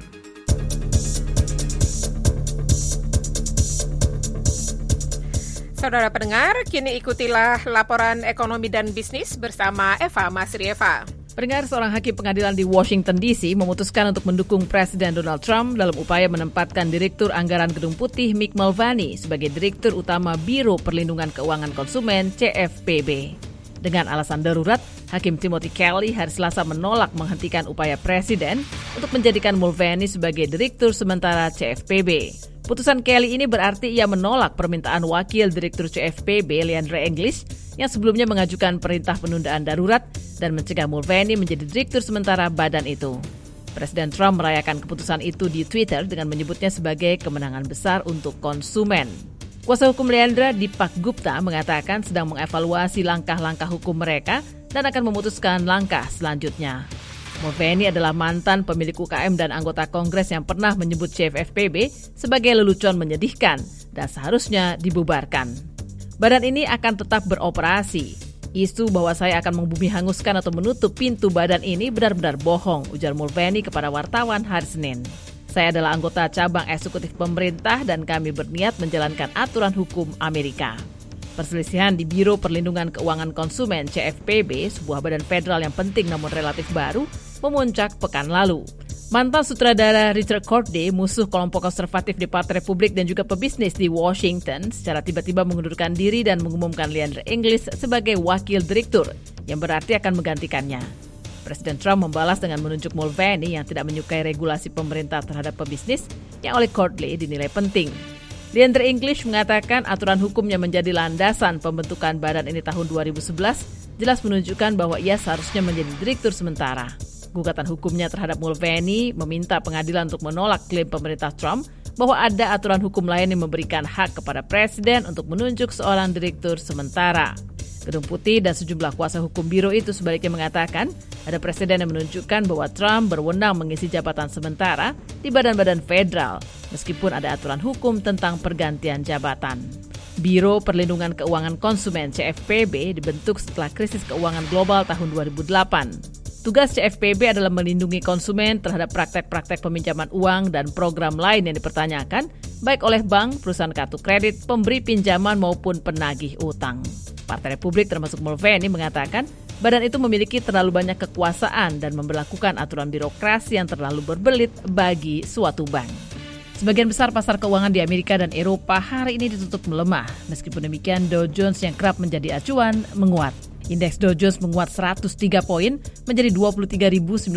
Saudara pendengar, kini ikutilah laporan ekonomi dan bisnis bersama Eva Masrieva. Pendengar, seorang hakim pengadilan di Washington DC memutuskan untuk mendukung Presiden Donald Trump dalam upaya menempatkan Direktur Anggaran Gedung Putih Mick Mulvaney sebagai Direktur Utama Biro Perlindungan Keuangan Konsumen CFPB. Dengan alasan darurat, Hakim Timothy Kelly hari Selasa menolak menghentikan upaya Presiden untuk menjadikan Mulvaney sebagai Direktur sementara CFPB. Putusan Kelly ini berarti ia menolak permintaan Wakil Direktur CFPB Leandra English yang sebelumnya mengajukan perintah penundaan darurat dan mencegah Mulvaney menjadi direktur sementara badan itu. Presiden Trump merayakan keputusan itu di Twitter dengan menyebutnya sebagai kemenangan besar untuk konsumen. Kuasa hukum Leandra, Deepak Gupta, mengatakan sedang mengevaluasi langkah-langkah hukum mereka dan akan memutuskan langkah selanjutnya. Mulvaney adalah mantan pemilik UKM dan anggota Kongres yang pernah menyebut CFPB sebagai lelucon menyedihkan dan seharusnya dibubarkan. Badan ini akan tetap beroperasi. Isu bahwa saya akan membumi hanguskan atau menutup pintu badan ini benar-benar bohong, ujar Mulvaney kepada wartawan hari Senin. Saya adalah anggota cabang eksekutif pemerintah dan kami berniat menjalankan aturan hukum Amerika. Perselisihan di Biro Perlindungan Keuangan Konsumen CFPB, sebuah badan federal yang penting namun relatif baru, memuncak pekan lalu. Mantan sutradara Richard Corday, musuh kelompok konservatif di Partai Republik dan juga pebisnis di Washington, secara tiba-tiba mengundurkan diri dan mengumumkan Leandra English sebagai wakil direktur, yang berarti akan menggantikannya. Presiden Trump membalas dengan menunjuk Mulvaney yang tidak menyukai regulasi pemerintah terhadap pebisnis yang oleh Corday dinilai penting. Leandra English mengatakan aturan hukumnya menjadi landasan pembentukan badan ini tahun 2011, jelas menunjukkan bahwa ia seharusnya menjadi direktur sementara. Gugatan hukumnya terhadap Mulvaney meminta pengadilan untuk menolak klaim pemerintah Trump bahwa ada aturan hukum lain yang memberikan hak kepada presiden untuk menunjuk seorang direktur sementara. Gedung Putih dan sejumlah kuasa hukum biro itu sebaliknya mengatakan ada presiden yang menunjukkan bahwa Trump berwenang mengisi jabatan sementara di badan-badan federal, meskipun ada aturan hukum tentang pergantian jabatan. Biro Perlindungan Keuangan Konsumen CFPB dibentuk setelah krisis keuangan global tahun 2008. Tugas CFPB adalah melindungi konsumen terhadap praktek-praktek peminjaman uang dan program lain yang dipertanyakan, baik oleh bank, perusahaan kartu kredit, pemberi pinjaman maupun penagih utang. Partai Republik termasuk Mulvaney mengatakan badan itu memiliki terlalu banyak kekuasaan dan memberlakukan aturan birokrasi yang terlalu berbelit bagi suatu bank. Sebagian besar pasar keuangan di Amerika dan Eropa hari ini ditutup melemah. Meskipun demikian, Dow Jones yang kerap menjadi acuan menguat. Indeks Dow Jones menguat 103 poin menjadi 23.940.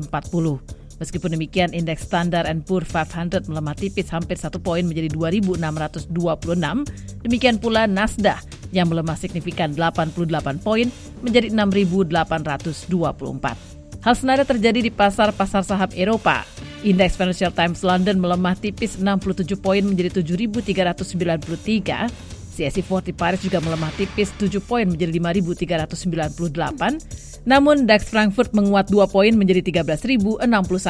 Meskipun demikian, indeks Standard & Poor's 500 melemah tipis hampir 1 poin menjadi 2.626. Demikian pula Nasdaq yang melemah signifikan 88 poin menjadi 6.824. Hal senada terjadi di pasar-pasar saham Eropa. Indeks Financial Times London melemah tipis 67 poin menjadi 7.393. CAC 40 Paris juga melemah tipis 7 poin menjadi 5.398. Namun DAX Frankfurt menguat 2 poin menjadi 13.061.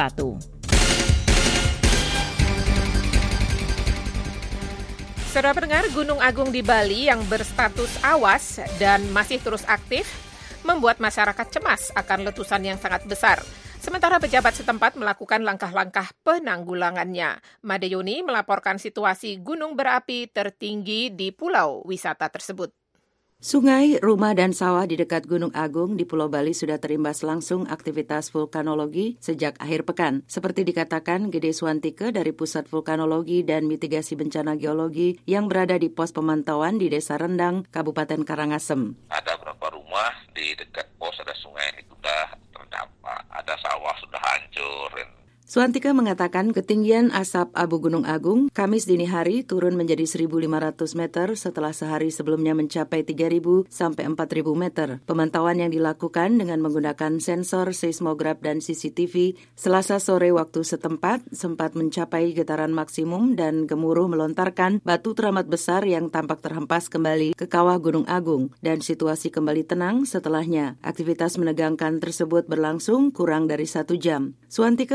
Saudara pendengar, Gunung Agung di Bali yang berstatus awas dan masih terus aktif membuat masyarakat cemas akan letusan yang sangat besar. Sementara pejabat setempat melakukan langkah-langkah penanggulangannya. Made Yoni melaporkan situasi gunung berapi tertinggi di pulau wisata tersebut. Sungai, rumah, dan sawah di dekat Gunung Agung di Pulau Bali sudah terimbas langsung aktivitas vulkanologi sejak akhir pekan. Seperti dikatakan Gede Swantike dari Pusat Vulkanologi dan Mitigasi Bencana Geologi yang berada di pos pemantauan di Desa Rendang, Kabupaten Karangasem. Ada beberapa rumah di dekat pos, ada sungai itu sudah terdampak, ada sawah sudah hancur. Swantike mengatakan ketinggian asap abu Gunung Agung Kamis dini hari turun menjadi 1.500 meter setelah sehari sebelumnya mencapai 3.000 sampai 4.000 meter. Pemantauan yang dilakukan dengan menggunakan sensor seismograf dan CCTV Selasa sore waktu setempat sempat mencapai getaran maksimum dan gemuruh melontarkan batu teramat besar yang tampak terhempas kembali ke kawah Gunung Agung dan situasi kembali tenang setelahnya. Aktivitas menegangkan tersebut berlangsung kurang dari 1 jam. Swantike memperkirakan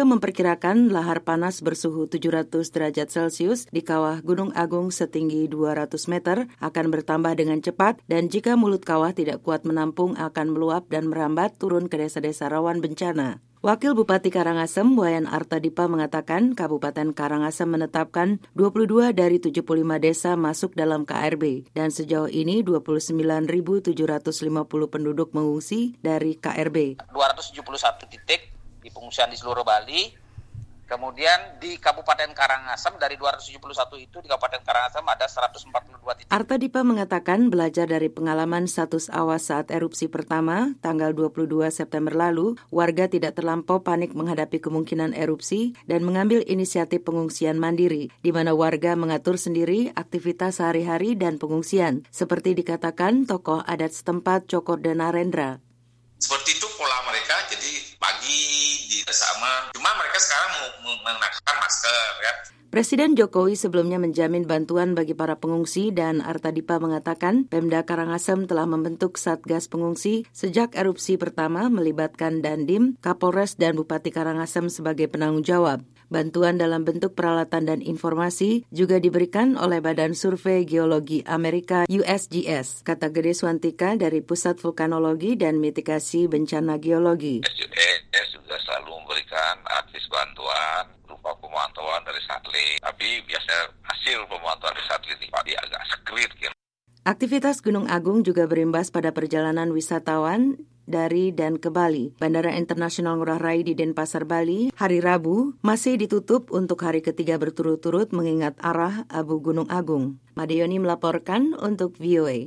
memperkirakan lahar panas bersuhu 700 derajat Celcius di kawah Gunung Agung setinggi 200 meter akan bertambah dengan cepat dan jika mulut kawah tidak kuat menampung akan meluap dan merambat turun ke desa-desa rawan bencana. Wakil Bupati Karangasem, Wayan Artadipa mengatakan Kabupaten Karangasem menetapkan 22 dari 75 desa masuk dalam KRB dan sejauh ini 29.750 penduduk mengungsi dari KRB. 271 titik di pengungsian di seluruh Bali. Kemudian di Kabupaten Karangasem dari 271 itu di Kabupaten Karangasem ada 142 titik. Artadipa mengatakan belajar dari pengalaman status awas saat erupsi pertama tanggal 22 September lalu, warga tidak terlampau panik menghadapi kemungkinan erupsi dan mengambil inisiatif pengungsian mandiri, di mana warga mengatur sendiri aktivitas sehari-hari dan pengungsian, seperti dikatakan tokoh adat setempat Cokorde Narendra. Seperti itu pola mereka, jadi pagi di desa aman, cuma mereka sekarang mengenakan masker ya. Presiden Jokowi sebelumnya menjamin bantuan bagi para pengungsi dan Artadipa mengatakan Pemda Karangasem telah membentuk Satgas Pengungsi sejak erupsi pertama melibatkan Dandim, Kapolres dan Bupati Karangasem sebagai penanggung jawab. Bantuan dalam bentuk peralatan dan informasi juga diberikan oleh Badan Survei Geologi Amerika USGS, kata Gede Swantika dari Pusat Vulkanologi dan Mitigasi Bencana Geologi. USGS juga selalu memberikan akses bantuan berupa pemantauan dari satelit, tapi biasanya hasil pemantauan dari satelit ini agak sekrit. Aktivitas Gunung Agung juga berimbas pada perjalanan wisatawan dari dan ke Bali. Bandara Internasional Ngurah Rai di Denpasar, Bali, hari Rabu masih ditutup untuk hari ketiga berturut-turut mengingat arah abu Gunung Agung. Madeyoni melaporkan untuk VOA.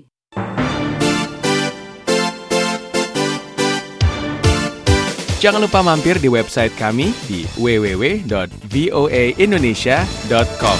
Jangan lupa mampir di website kami di www.voaindonesia.com.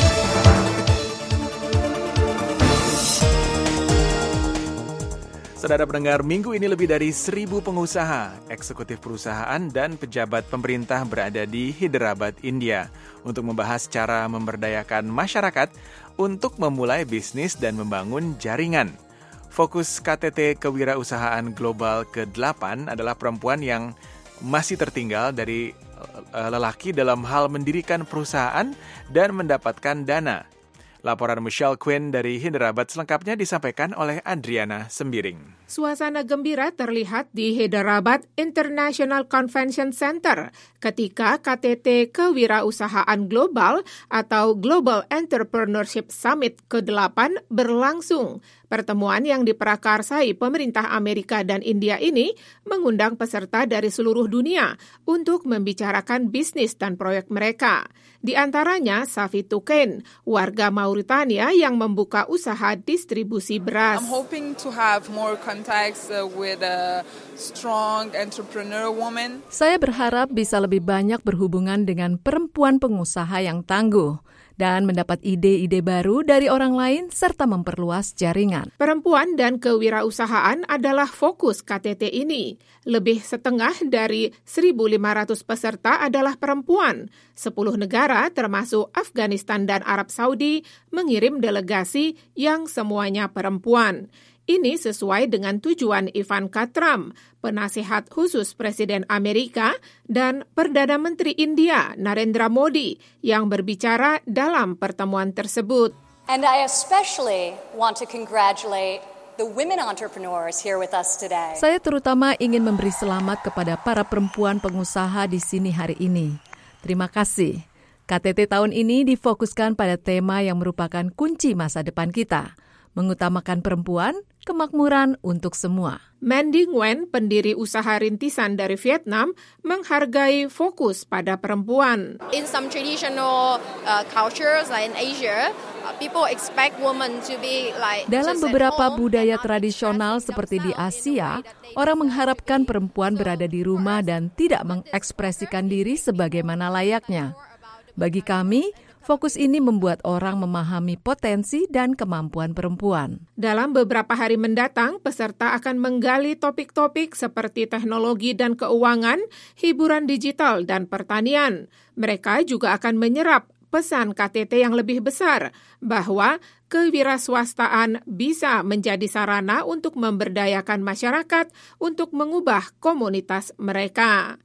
Saudara pendengar, minggu ini lebih dari 1.000 pengusaha, eksekutif perusahaan, dan pejabat pemerintah berada di Hyderabad, India untuk membahas cara memberdayakan masyarakat untuk memulai bisnis dan membangun jaringan. Fokus KTT Kewirausahaan Global ke-8 adalah perempuan yang masih tertinggal dari lelaki dalam hal mendirikan perusahaan dan mendapatkan dana. Laporan Michelle Quinn dari Hyderabad selengkapnya disampaikan oleh Adriana Sembiring. Suasana gembira terlihat di Hyderabad International Convention Center ketika KTT Kewirausahaan Global atau Global Entrepreneurship Summit ke-8 berlangsung. Pertemuan yang diprakarsai pemerintah Amerika dan India ini mengundang peserta dari seluruh dunia untuk membicarakan bisnis dan proyek mereka. Di antaranya Safi Tuken, warga Mauritania yang membuka usaha distribusi beras. I'm hoping to have more contacts with a strong entrepreneur woman. Saya berharap bisa lebih banyak berhubungan dengan perempuan pengusaha yang tangguh dan mendapat ide-ide baru dari orang lain serta memperluas jaringan. Perempuan dan kewirausahaan adalah fokus KTT ini. Lebih setengah dari 1.500 peserta adalah perempuan. 10 negara termasuk Afghanistan dan Arab Saudi mengirim delegasi yang semuanya perempuan. Ini sesuai dengan tujuan Ivanka Trump, penasihat khusus Presiden Amerika, dan Perdana Menteri India Narendra Modi yang berbicara dalam pertemuan tersebut. And I especially want to congratulate the women entrepreneurs here with us today. Saya terutama ingin memberi selamat kepada para perempuan pengusaha di sini hari ini. Terima kasih. KTT tahun ini difokuskan pada tema yang merupakan kunci masa depan kita, mengutamakan perempuan, kemakmuran untuk semua. Mandy Nguyen, pendiri usaha rintisan dari Vietnam, menghargai fokus pada perempuan. In some traditional cultures like in Asia, people expect women to be like. Dalam beberapa budaya tradisional seperti di Asia, orang mengharapkan perempuan berada di rumah dan tidak mengekspresikan diri sebagaimana layaknya. Bagi kami, fokus ini membuat orang memahami potensi dan kemampuan perempuan. Dalam beberapa hari mendatang, peserta akan menggali topik-topik seperti teknologi dan keuangan, hiburan digital, dan pertanian. Mereka juga akan menyerap pesan KTT yang lebih besar, bahwa kewirausahaan bisa menjadi sarana untuk memberdayakan masyarakat untuk mengubah komunitas mereka.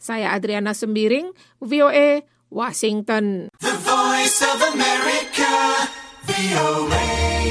Saya Adriana Sembiring, VOA, Washington. The Voice of America, VOA.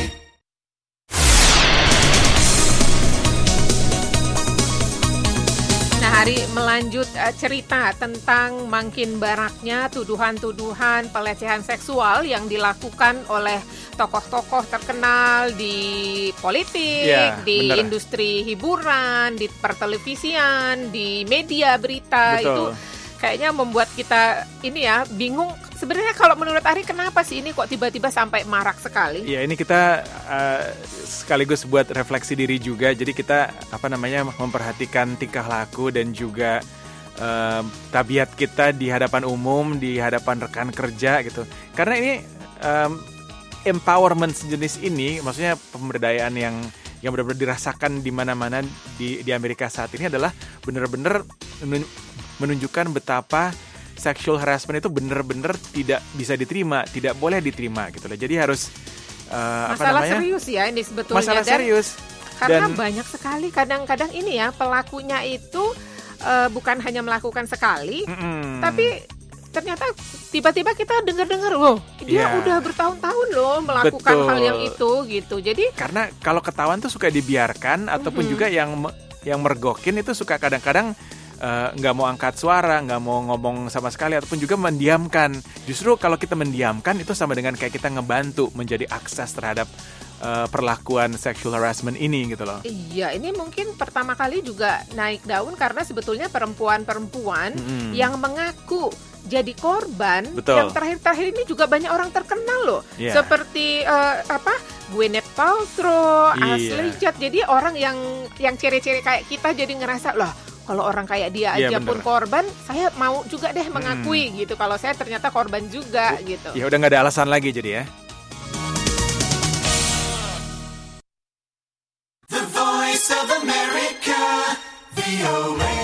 Hari melanjut cerita tentang makin baraknya tuduhan-tuduhan pelecehan seksual yang dilakukan oleh tokoh-tokoh terkenal di politik, di industri hiburan, di pertelevisian, di media berita. Betul. Itu kayaknya membuat kita ini ya bingung. Sebenarnya kalau menurut Ari, kenapa sih ini kok tiba-tiba sampai marak sekali? Ya, ini kita sekaligus buat refleksi diri juga. Jadi kita memperhatikan tingkah laku dan juga tabiat kita di hadapan umum, di hadapan rekan kerja gitu. Karena ini empowerment sejenis ini, maksudnya pemberdayaan yang benar-benar dirasakan di mana-mana di Amerika saat ini adalah benar-benar menunjukkan betapa sexual harassment itu benar-benar tidak bisa diterima, tidak boleh diterima gitu loh. Jadi harus masalah serius ya ini sebetulnya. Masalah serius. Karena banyak sekali kadang-kadang ini ya pelakunya itu bukan hanya melakukan sekali, tapi ternyata tiba-tiba kita dengar-dengar loh, dia udah bertahun-tahun loh melakukan hal yang itu gitu. Jadi karena kalau ketahuan tuh suka dibiarkan ataupun juga yang mergokin itu suka kadang-kadang nggak mau angkat suara, nggak mau ngomong sama sekali, ataupun juga mendiamkan. Justru kalau kita mendiamkan itu sama dengan kayak kita ngebantu menjadi akses terhadap perlakuan sexual harassment ini gitu loh. Iya, ini mungkin pertama kali juga naik daun karena sebetulnya perempuan-perempuan yang mengaku jadi korban. Betul. Yang terakhir-terakhir ini juga banyak orang terkenal loh. Seperti Gwyneth Paltrow, Ashley Judd. Jadi orang yang ciri-ciri kayak kita jadi ngerasa loh, kalau orang kayak dia aja pun korban, saya mau juga deh mengakui gitu. Kalau saya ternyata korban juga gitu. Ya udah nggak ada alasan lagi jadi ya. The Voice of America, VOA.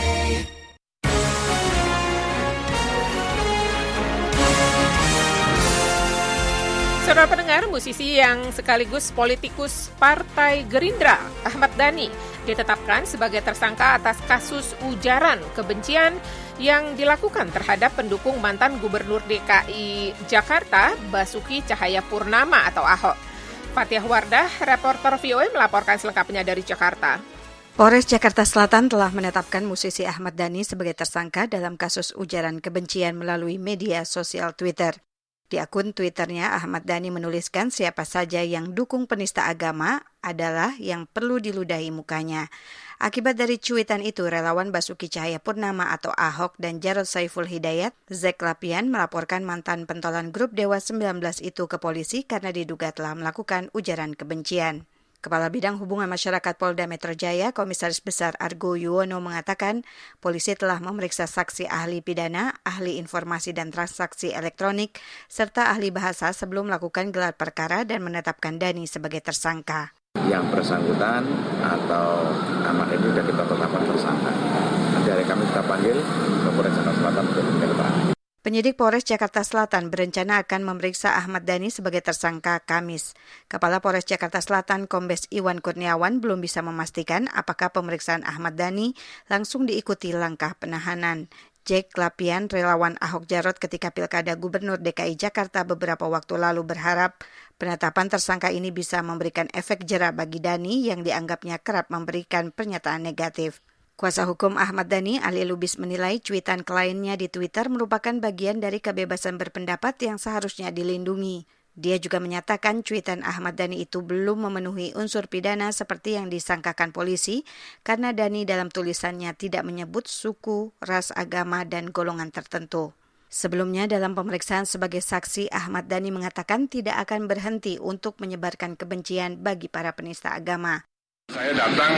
Saudara pendengar, musisi yang sekaligus politikus Partai Gerindra, Ahmad Dhani, ditetapkan sebagai tersangka atas kasus ujaran kebencian yang dilakukan terhadap pendukung mantan Gubernur DKI Jakarta, Basuki Cahayapurnama atau Ahok. Fatihah Wardah, reporter VOA melaporkan selengkapnya dari Jakarta. Polres Jakarta Selatan telah menetapkan musisi Ahmad Dhani sebagai tersangka dalam kasus ujaran kebencian melalui media sosial Twitter. Di akun Twitternya, Ahmad Dhani menuliskan siapa saja yang dukung penista agama adalah yang perlu diludahi mukanya. Akibat dari cuitan itu, relawan Basuki Cahayapurnama atau Ahok dan Jarod Saiful Hidayat, Zek Lapian melaporkan mantan pentolan grup Dewa 19 itu ke polisi karena diduga telah melakukan ujaran kebencian. Kepala Bidang Hubungan Masyarakat Polda Metro Jaya, Komisaris Besar Argo Yuwono mengatakan, polisi telah memeriksa saksi ahli pidana, ahli informasi dan transaksi elektronik, serta ahli bahasa sebelum melakukan gelar perkara dan menetapkan Dhani sebagai tersangka. Yang bersangkutan atau anak ini sudah kita tetapkan tersangka. Nanti hari kami kita panggil ke Polres Jakarta Selatan untuk diminta keterangan. Penyidik Polres Jakarta Selatan berencana akan memeriksa Ahmad Dhani sebagai tersangka Kamis. Kepala Polres Jakarta Selatan Kombes Iwan Kurniawan belum bisa memastikan apakah pemeriksaan Ahmad Dhani langsung diikuti langkah penahanan. Jack Lapian, relawan Ahok Jarot ketika Pilkada Gubernur DKI Jakarta beberapa waktu lalu berharap penetapan tersangka ini bisa memberikan efek jera bagi Dhani yang dianggapnya kerap memberikan pernyataan negatif. Kuasa hukum Ahmad Dhani, Ali Lubis, menilai cuitan kliennya di Twitter merupakan bagian dari kebebasan berpendapat yang seharusnya dilindungi. Dia juga menyatakan cuitan Ahmad Dhani itu belum memenuhi unsur pidana seperti yang disangkakan polisi karena Dhani dalam tulisannya tidak menyebut suku, ras, agama, dan golongan tertentu. Sebelumnya dalam pemeriksaan sebagai saksi, Ahmad Dhani mengatakan tidak akan berhenti untuk menyebarkan kebencian bagi para penista agama. Saya datang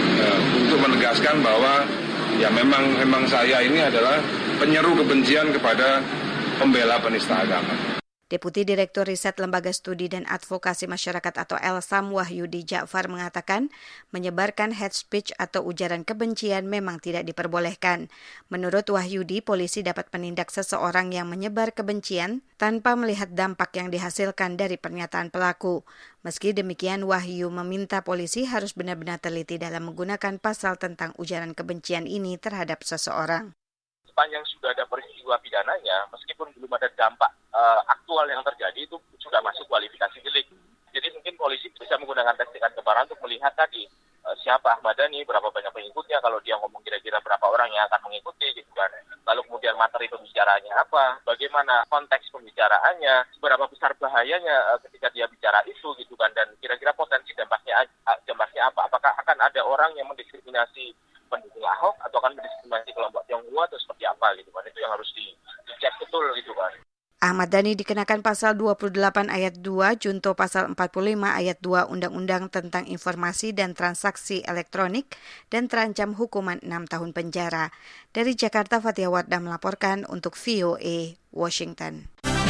untuk menegaskan bahwa ya memang saya ini adalah penyeru kebencian kepada pembela penista agama. Deputi Direktur Riset Lembaga Studi dan Advokasi Masyarakat atau LSAM Wahyudi Ja'far mengatakan menyebarkan hate speech atau ujaran kebencian memang tidak diperbolehkan. Menurut Wahyudi, polisi dapat menindak seseorang yang menyebar kebencian tanpa melihat dampak yang dihasilkan dari pernyataan pelaku. Meski demikian, Wahyu meminta polisi harus benar-benar teliti dalam menggunakan pasal tentang ujaran kebencian ini terhadap seseorang. sepanjang sudah ada peristiwa pidananya, meskipun belum ada dampak aktual yang terjadi, itu sudah masuk kualifikasi delik. Jadi mungkin polisi bisa menggunakan tes tingkat kebaran untuk melihat tadi siapa Ahmad Dhani, berapa banyak pengikutnya, kalau dia ngomong kira-kira berapa orang yang akan mengikuti gitu kan. Lalu kemudian materi pembicaraannya apa, bagaimana konteks pembicaraannya, seberapa besar bahayanya ketika dia bicara itu gitu kan, dan kira-kira potensi dampaknya apa, apakah akan ada orang yang mendiskriminasi pendukung Ahok atau akan mendiskriminasi kelompok Tionghoa atau seperti apa gitu kan. Itu yang harus dicek betul gitu kan. Ahmad Dhani dikenakan pasal 28 ayat 2, junto pasal 45 ayat 2 Undang-Undang tentang Informasi dan Transaksi Elektronik dan terancam hukuman 6 tahun penjara. Dari Jakarta, Fathia Wardah melaporkan untuk VOA Washington.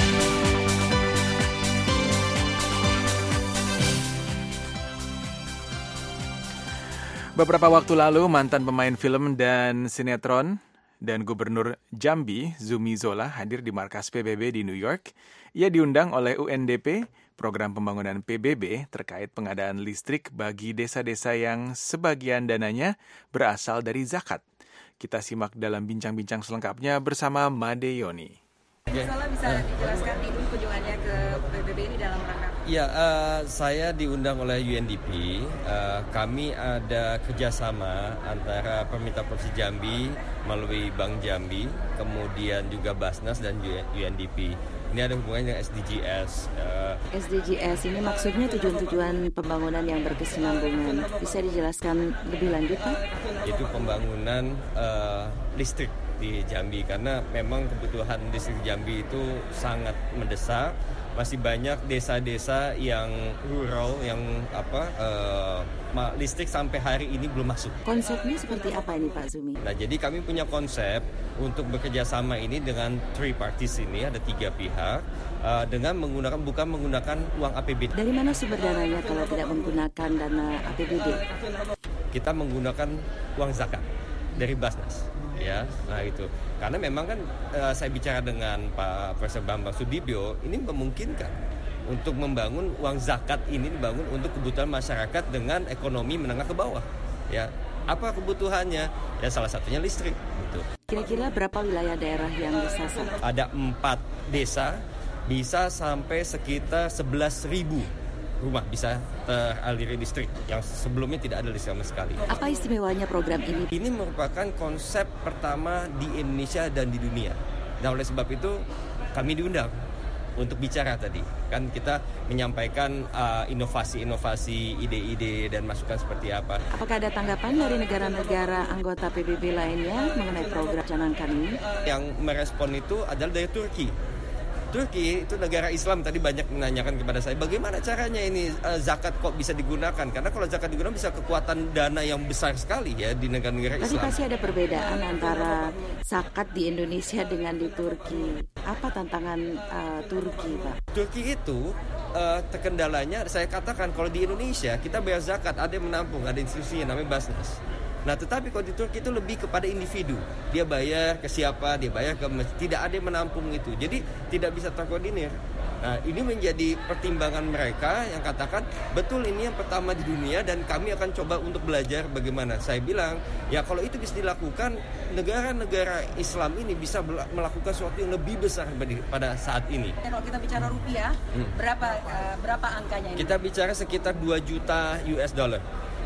Beberapa waktu lalu, mantan pemain film dan sinetron dan Gubernur Jambi, Zumi Zola, hadir di markas PBB di New York. Ia diundang oleh UNDP, program pembangunan PBB, terkait pengadaan listrik bagi desa-desa yang sebagian dananya berasal dari zakat. Kita simak dalam bincang-bincang selengkapnya bersama Made Yoni. Zola bisa dijelaskan ini kunjungannya ke PBB ini dalam rangka? Ya, saya diundang oleh UNDP. Kami ada kerjasama antara pemerintah Provinsi Jambi melalui Bank Jambi, kemudian juga Basnas dan UNDP. Ini ada hubungannya dengan SDGs. SDGs ini maksudnya tujuan-tujuan pembangunan yang berkesinambungan. Bisa dijelaskan lebih lanjut, Pak? Itu pembangunan listrik di Jambi, karena memang kebutuhan listrik Jambi itu sangat mendesak. Masih banyak desa-desa yang rural yang listrik sampai hari ini belum masuk. Konsepnya seperti apa ini Pak Zumi? Nah, jadi kami punya konsep untuk bekerja sama ini dengan three parties ini, ada 3 pihak, dengan bukan menggunakan uang APBD. Dari mana sumber dananya kalau tidak menggunakan dana APBD? Kita menggunakan uang zakat dari Basnas. Ya, nah itu karena memang kan saya bicara dengan Pak Profesor Bambang Sudibyo, ini memungkinkan untuk membangun uang zakat ini dibangun untuk kebutuhan masyarakat dengan ekonomi menengah ke bawah. Ya, apa kebutuhannya? Ya salah satunya listrik. Gitu. Kira-kira berapa wilayah daerah yang disasar? Ada 4 desa, bisa sampai sekitar 11.000 rumah bisa teraliri listrik yang sebelumnya tidak ada listrik sama sekali. Apa istimewanya program ini? Ini merupakan konsep pertama di Indonesia dan di dunia. Nah, oleh sebab itu kami diundang untuk bicara tadi. Kan kita menyampaikan inovasi-inovasi, ide-ide dan masukan seperti apa. Apakah ada tanggapan dari negara-negara anggota PBB lainnya mengenai program canangkan ini? Yang merespon itu adalah dari Turki. Turki itu negara Islam, tadi banyak menanyakan kepada saya bagaimana caranya ini zakat kok bisa digunakan, karena kalau zakat digunakan bisa kekuatan dana yang besar sekali ya di negara-negara Islam. Tapi pasti ada perbedaan antara zakat di Indonesia dengan di Turki. Apa tantangan Turki, Pak? Turki itu terkendalanya, saya katakan kalau di Indonesia kita bayar zakat, ada yang menampung, ada institusi yang namanya Basnas. Nah, tetapi kalau di Turki itu lebih kepada individu. Dia bayar ke siapa, dia bayar ke tidak ada yang menampung itu. Jadi tidak bisa terkoordinir. Nah, ini menjadi pertimbangan mereka yang katakan betul ini yang pertama di dunia dan kami akan coba untuk belajar bagaimana. Saya bilang, ya kalau itu bisa dilakukan, negara-negara Islam ini bisa melakukan sesuatu yang lebih besar pada saat ini. Kalau kita bicara rupiah, berapa angkanya ini? Kita bicara sekitar 2 juta US dollar.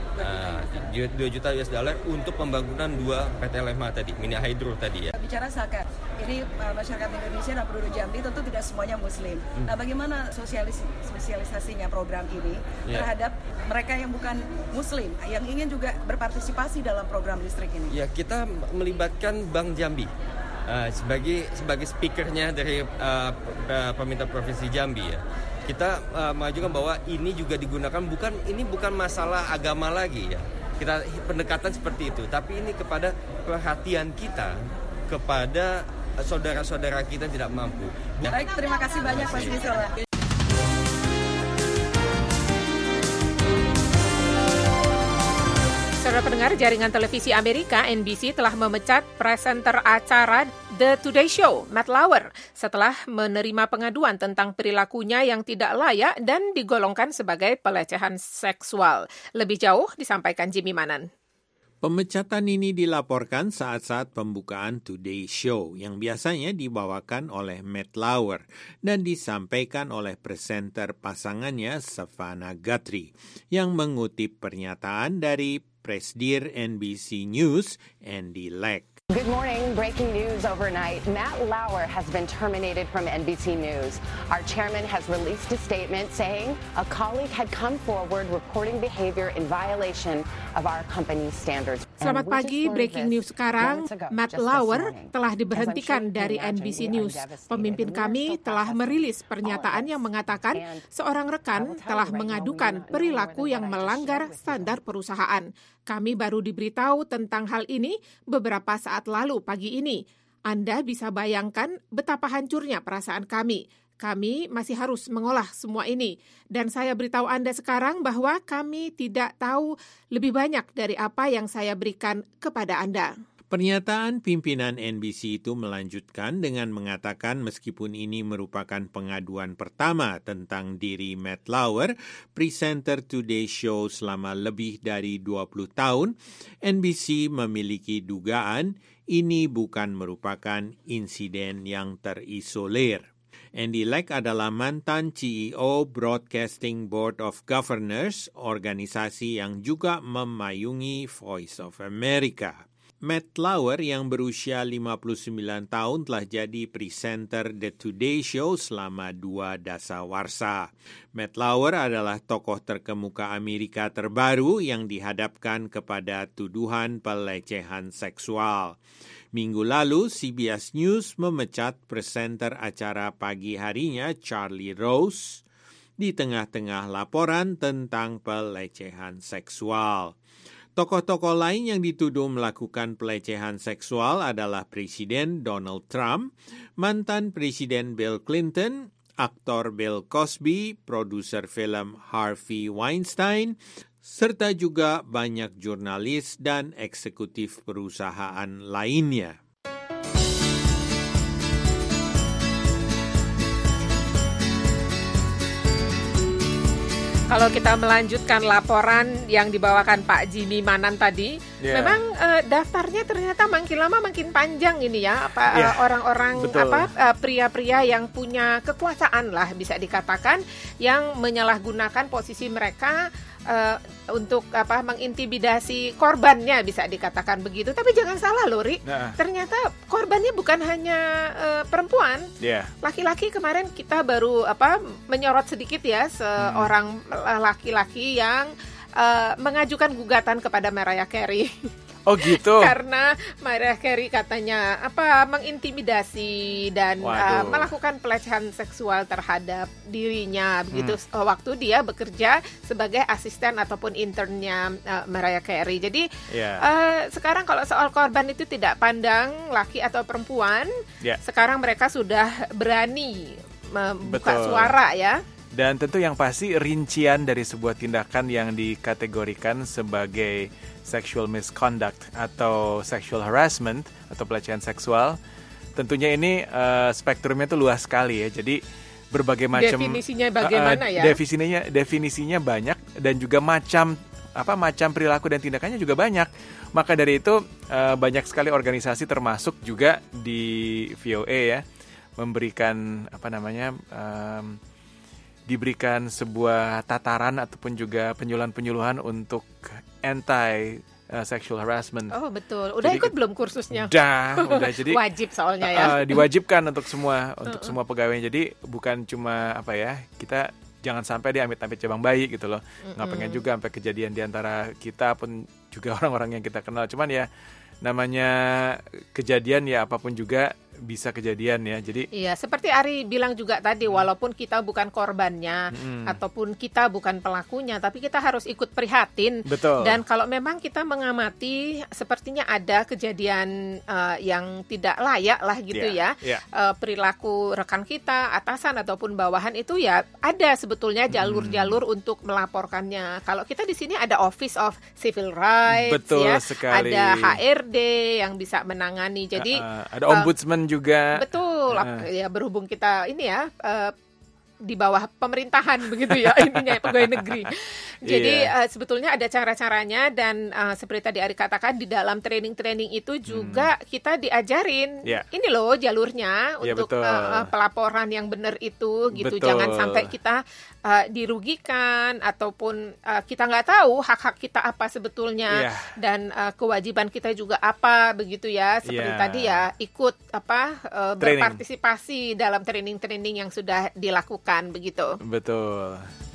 2 juta US dollar untuk pembangunan 2 PT LMA tadi, mini hydro tadi ya. Bicara zakat, ini masyarakat Indonesia dan penduduk Jambi tentu tidak semuanya Muslim. Nah, bagaimana sosialisasinya program ini terhadap mereka yang bukan Muslim, yang ingin juga berpartisipasi dalam program listrik ini? Ya, kita melibatkan Bank Jambi sebagai speakernya dari pemerintah Provinsi Jambi ya. Kita mengajukan bahwa ini juga digunakan bukan masalah agama lagi ya. Kita pendekatan seperti itu, tapi ini kepada perhatian kita kepada saudara-saudara kita tidak mampu. Baik, terima kasih banyak Pak Zola. Saudara pendengar, jaringan televisi Amerika NBC telah memecat presenter acara The Today Show, Matt Lauer, setelah menerima pengaduan tentang perilakunya yang tidak layak dan digolongkan sebagai pelecehan seksual. Lebih jauh disampaikan Jimmy Manan. Pemecatan ini dilaporkan saat-saat pembukaan Today Show yang biasanya dibawakan oleh Matt Lauer dan disampaikan oleh presenter pasangannya Savannah Guthrie yang mengutip pernyataan dari Presidir NBC News, Andy Lack. Good morning. Breaking news overnight. Matt Lauer has been terminated from NBC News. Our chairman has released a statement saying a colleague had come forward reporting behavior in violation of our company's standards. Selamat pagi, breaking news sekarang. Matt Lauer telah diberhentikan dari NBC News. Pemimpin kami telah merilis pernyataan yang mengatakan seorang rekan telah mengadukan perilaku yang melanggar standar perusahaan. Kami baru diberitahu tentang hal ini beberapa saat lalu pagi ini. Anda bisa bayangkan betapa hancurnya perasaan kami. Kami masih harus mengolah semua ini. Dan saya beritahu Anda sekarang bahwa kami tidak tahu lebih banyak dari apa yang saya berikan kepada Anda. Pernyataan pimpinan NBC itu melanjutkan dengan mengatakan meskipun ini merupakan pengaduan pertama tentang diri Matt Lauer, presenter Today Show selama lebih dari 20 tahun, NBC memiliki dugaan ini bukan merupakan insiden yang terisolir. Andy Lack adalah mantan CEO Broadcasting Board of Governors, organisasi yang juga memayungi Voice of America. Matt Lauer yang berusia 59 tahun telah jadi presenter The Today Show selama 2 dasawarsa. Matt Lauer adalah tokoh terkemuka Amerika terbaru yang dihadapkan kepada tuduhan pelecehan seksual. Minggu lalu, CBS News memecat presenter acara pagi harinya Charlie Rose di tengah-tengah laporan tentang pelecehan seksual. Tokoh-tokoh lain yang dituduh melakukan pelecehan seksual adalah Presiden Donald Trump, mantan Presiden Bill Clinton, aktor Bill Cosby, produser film Harvey Weinstein, serta juga banyak jurnalis dan eksekutif perusahaan lainnya. Kalau kita melanjutkan laporan yang dibawakan Pak Jimmy Manan tadi, memang daftarnya ternyata makin lama makin panjang ini ya, orang-orang pria-pria yang punya kekuasaan lah bisa dikatakan, yang menyalahgunakan posisi mereka untuk mengintimidasi korbannya, bisa dikatakan begitu. Tapi jangan salah loh, Ri. Ternyata korbannya bukan hanya perempuan. Laki-laki. Kemarin kita baru menyorot sedikit ya seorang laki-laki yang mengajukan gugatan kepada Mariah Carey. Oh gitu. Karena Mariah Carey katanya mengintimidasi dan melakukan pelecehan seksual terhadap dirinya begitu waktu dia bekerja sebagai asisten ataupun internnya Mariah Carey. Jadi sekarang kalau soal korban itu tidak pandang laki atau perempuan, sekarang mereka sudah berani membuka suara ya. Dan tentu yang pasti rincian dari sebuah tindakan yang dikategorikan sebagai sexual misconduct atau sexual harassment atau pelecehan seksual, tentunya ini spektrumnya itu luas sekali ya. Jadi berbagai macam definisinya bagaimana ya? Definisinya banyak dan juga macam perilaku dan tindakannya juga banyak. Maka dari itu banyak sekali organisasi termasuk juga di VOA ya memberikan diberikan sebuah tataran ataupun juga penyuluhan-penyuluhan untuk anti-sexual harassment. Oh betul, udah ikut belum kursusnya? Udah jadi wajib soalnya ya. Diwajibkan untuk semua pegawai. Jadi bukan cuma kita jangan sampai dia amit-amit cabang bayi gitu loh. Nggak pengen juga sampai kejadian di antara kita pun juga orang-orang yang kita kenal. Cuman ya namanya kejadian ya apapun juga bisa kejadian ya. Jadi iya, seperti Ari bilang juga tadi, walaupun kita bukan korbannya ataupun kita bukan pelakunya, tapi kita harus ikut prihatin. Betul. Dan kalau memang kita mengamati sepertinya ada kejadian yang tidak layak lah gitu perilaku rekan kita, atasan ataupun bawahan itu ya ada sebetulnya jalur-jalur untuk melaporkannya. Kalau kita di sini ada Office of Civil Rights, betul sekali. Ada HRD yang bisa menangani. Jadi ada ombudsman juga. Betul, ya berhubung kita ini ya di bawah pemerintahan begitu ya intinya pegawai negeri. Jadi sebetulnya ada cara-caranya dan seperti tadi Ari katakan di dalam training-training itu juga kita diajarin ini loh jalurnya untuk pelaporan yang benar itu gitu. Betul. Jangan sampai kita dirugikan ataupun kita nggak tahu hak-hak kita apa sebetulnya dan kewajiban kita juga apa begitu ya. Seperti tadi ya ikut berpartisipasi dalam training-training yang sudah dilakukan begitu. Betul.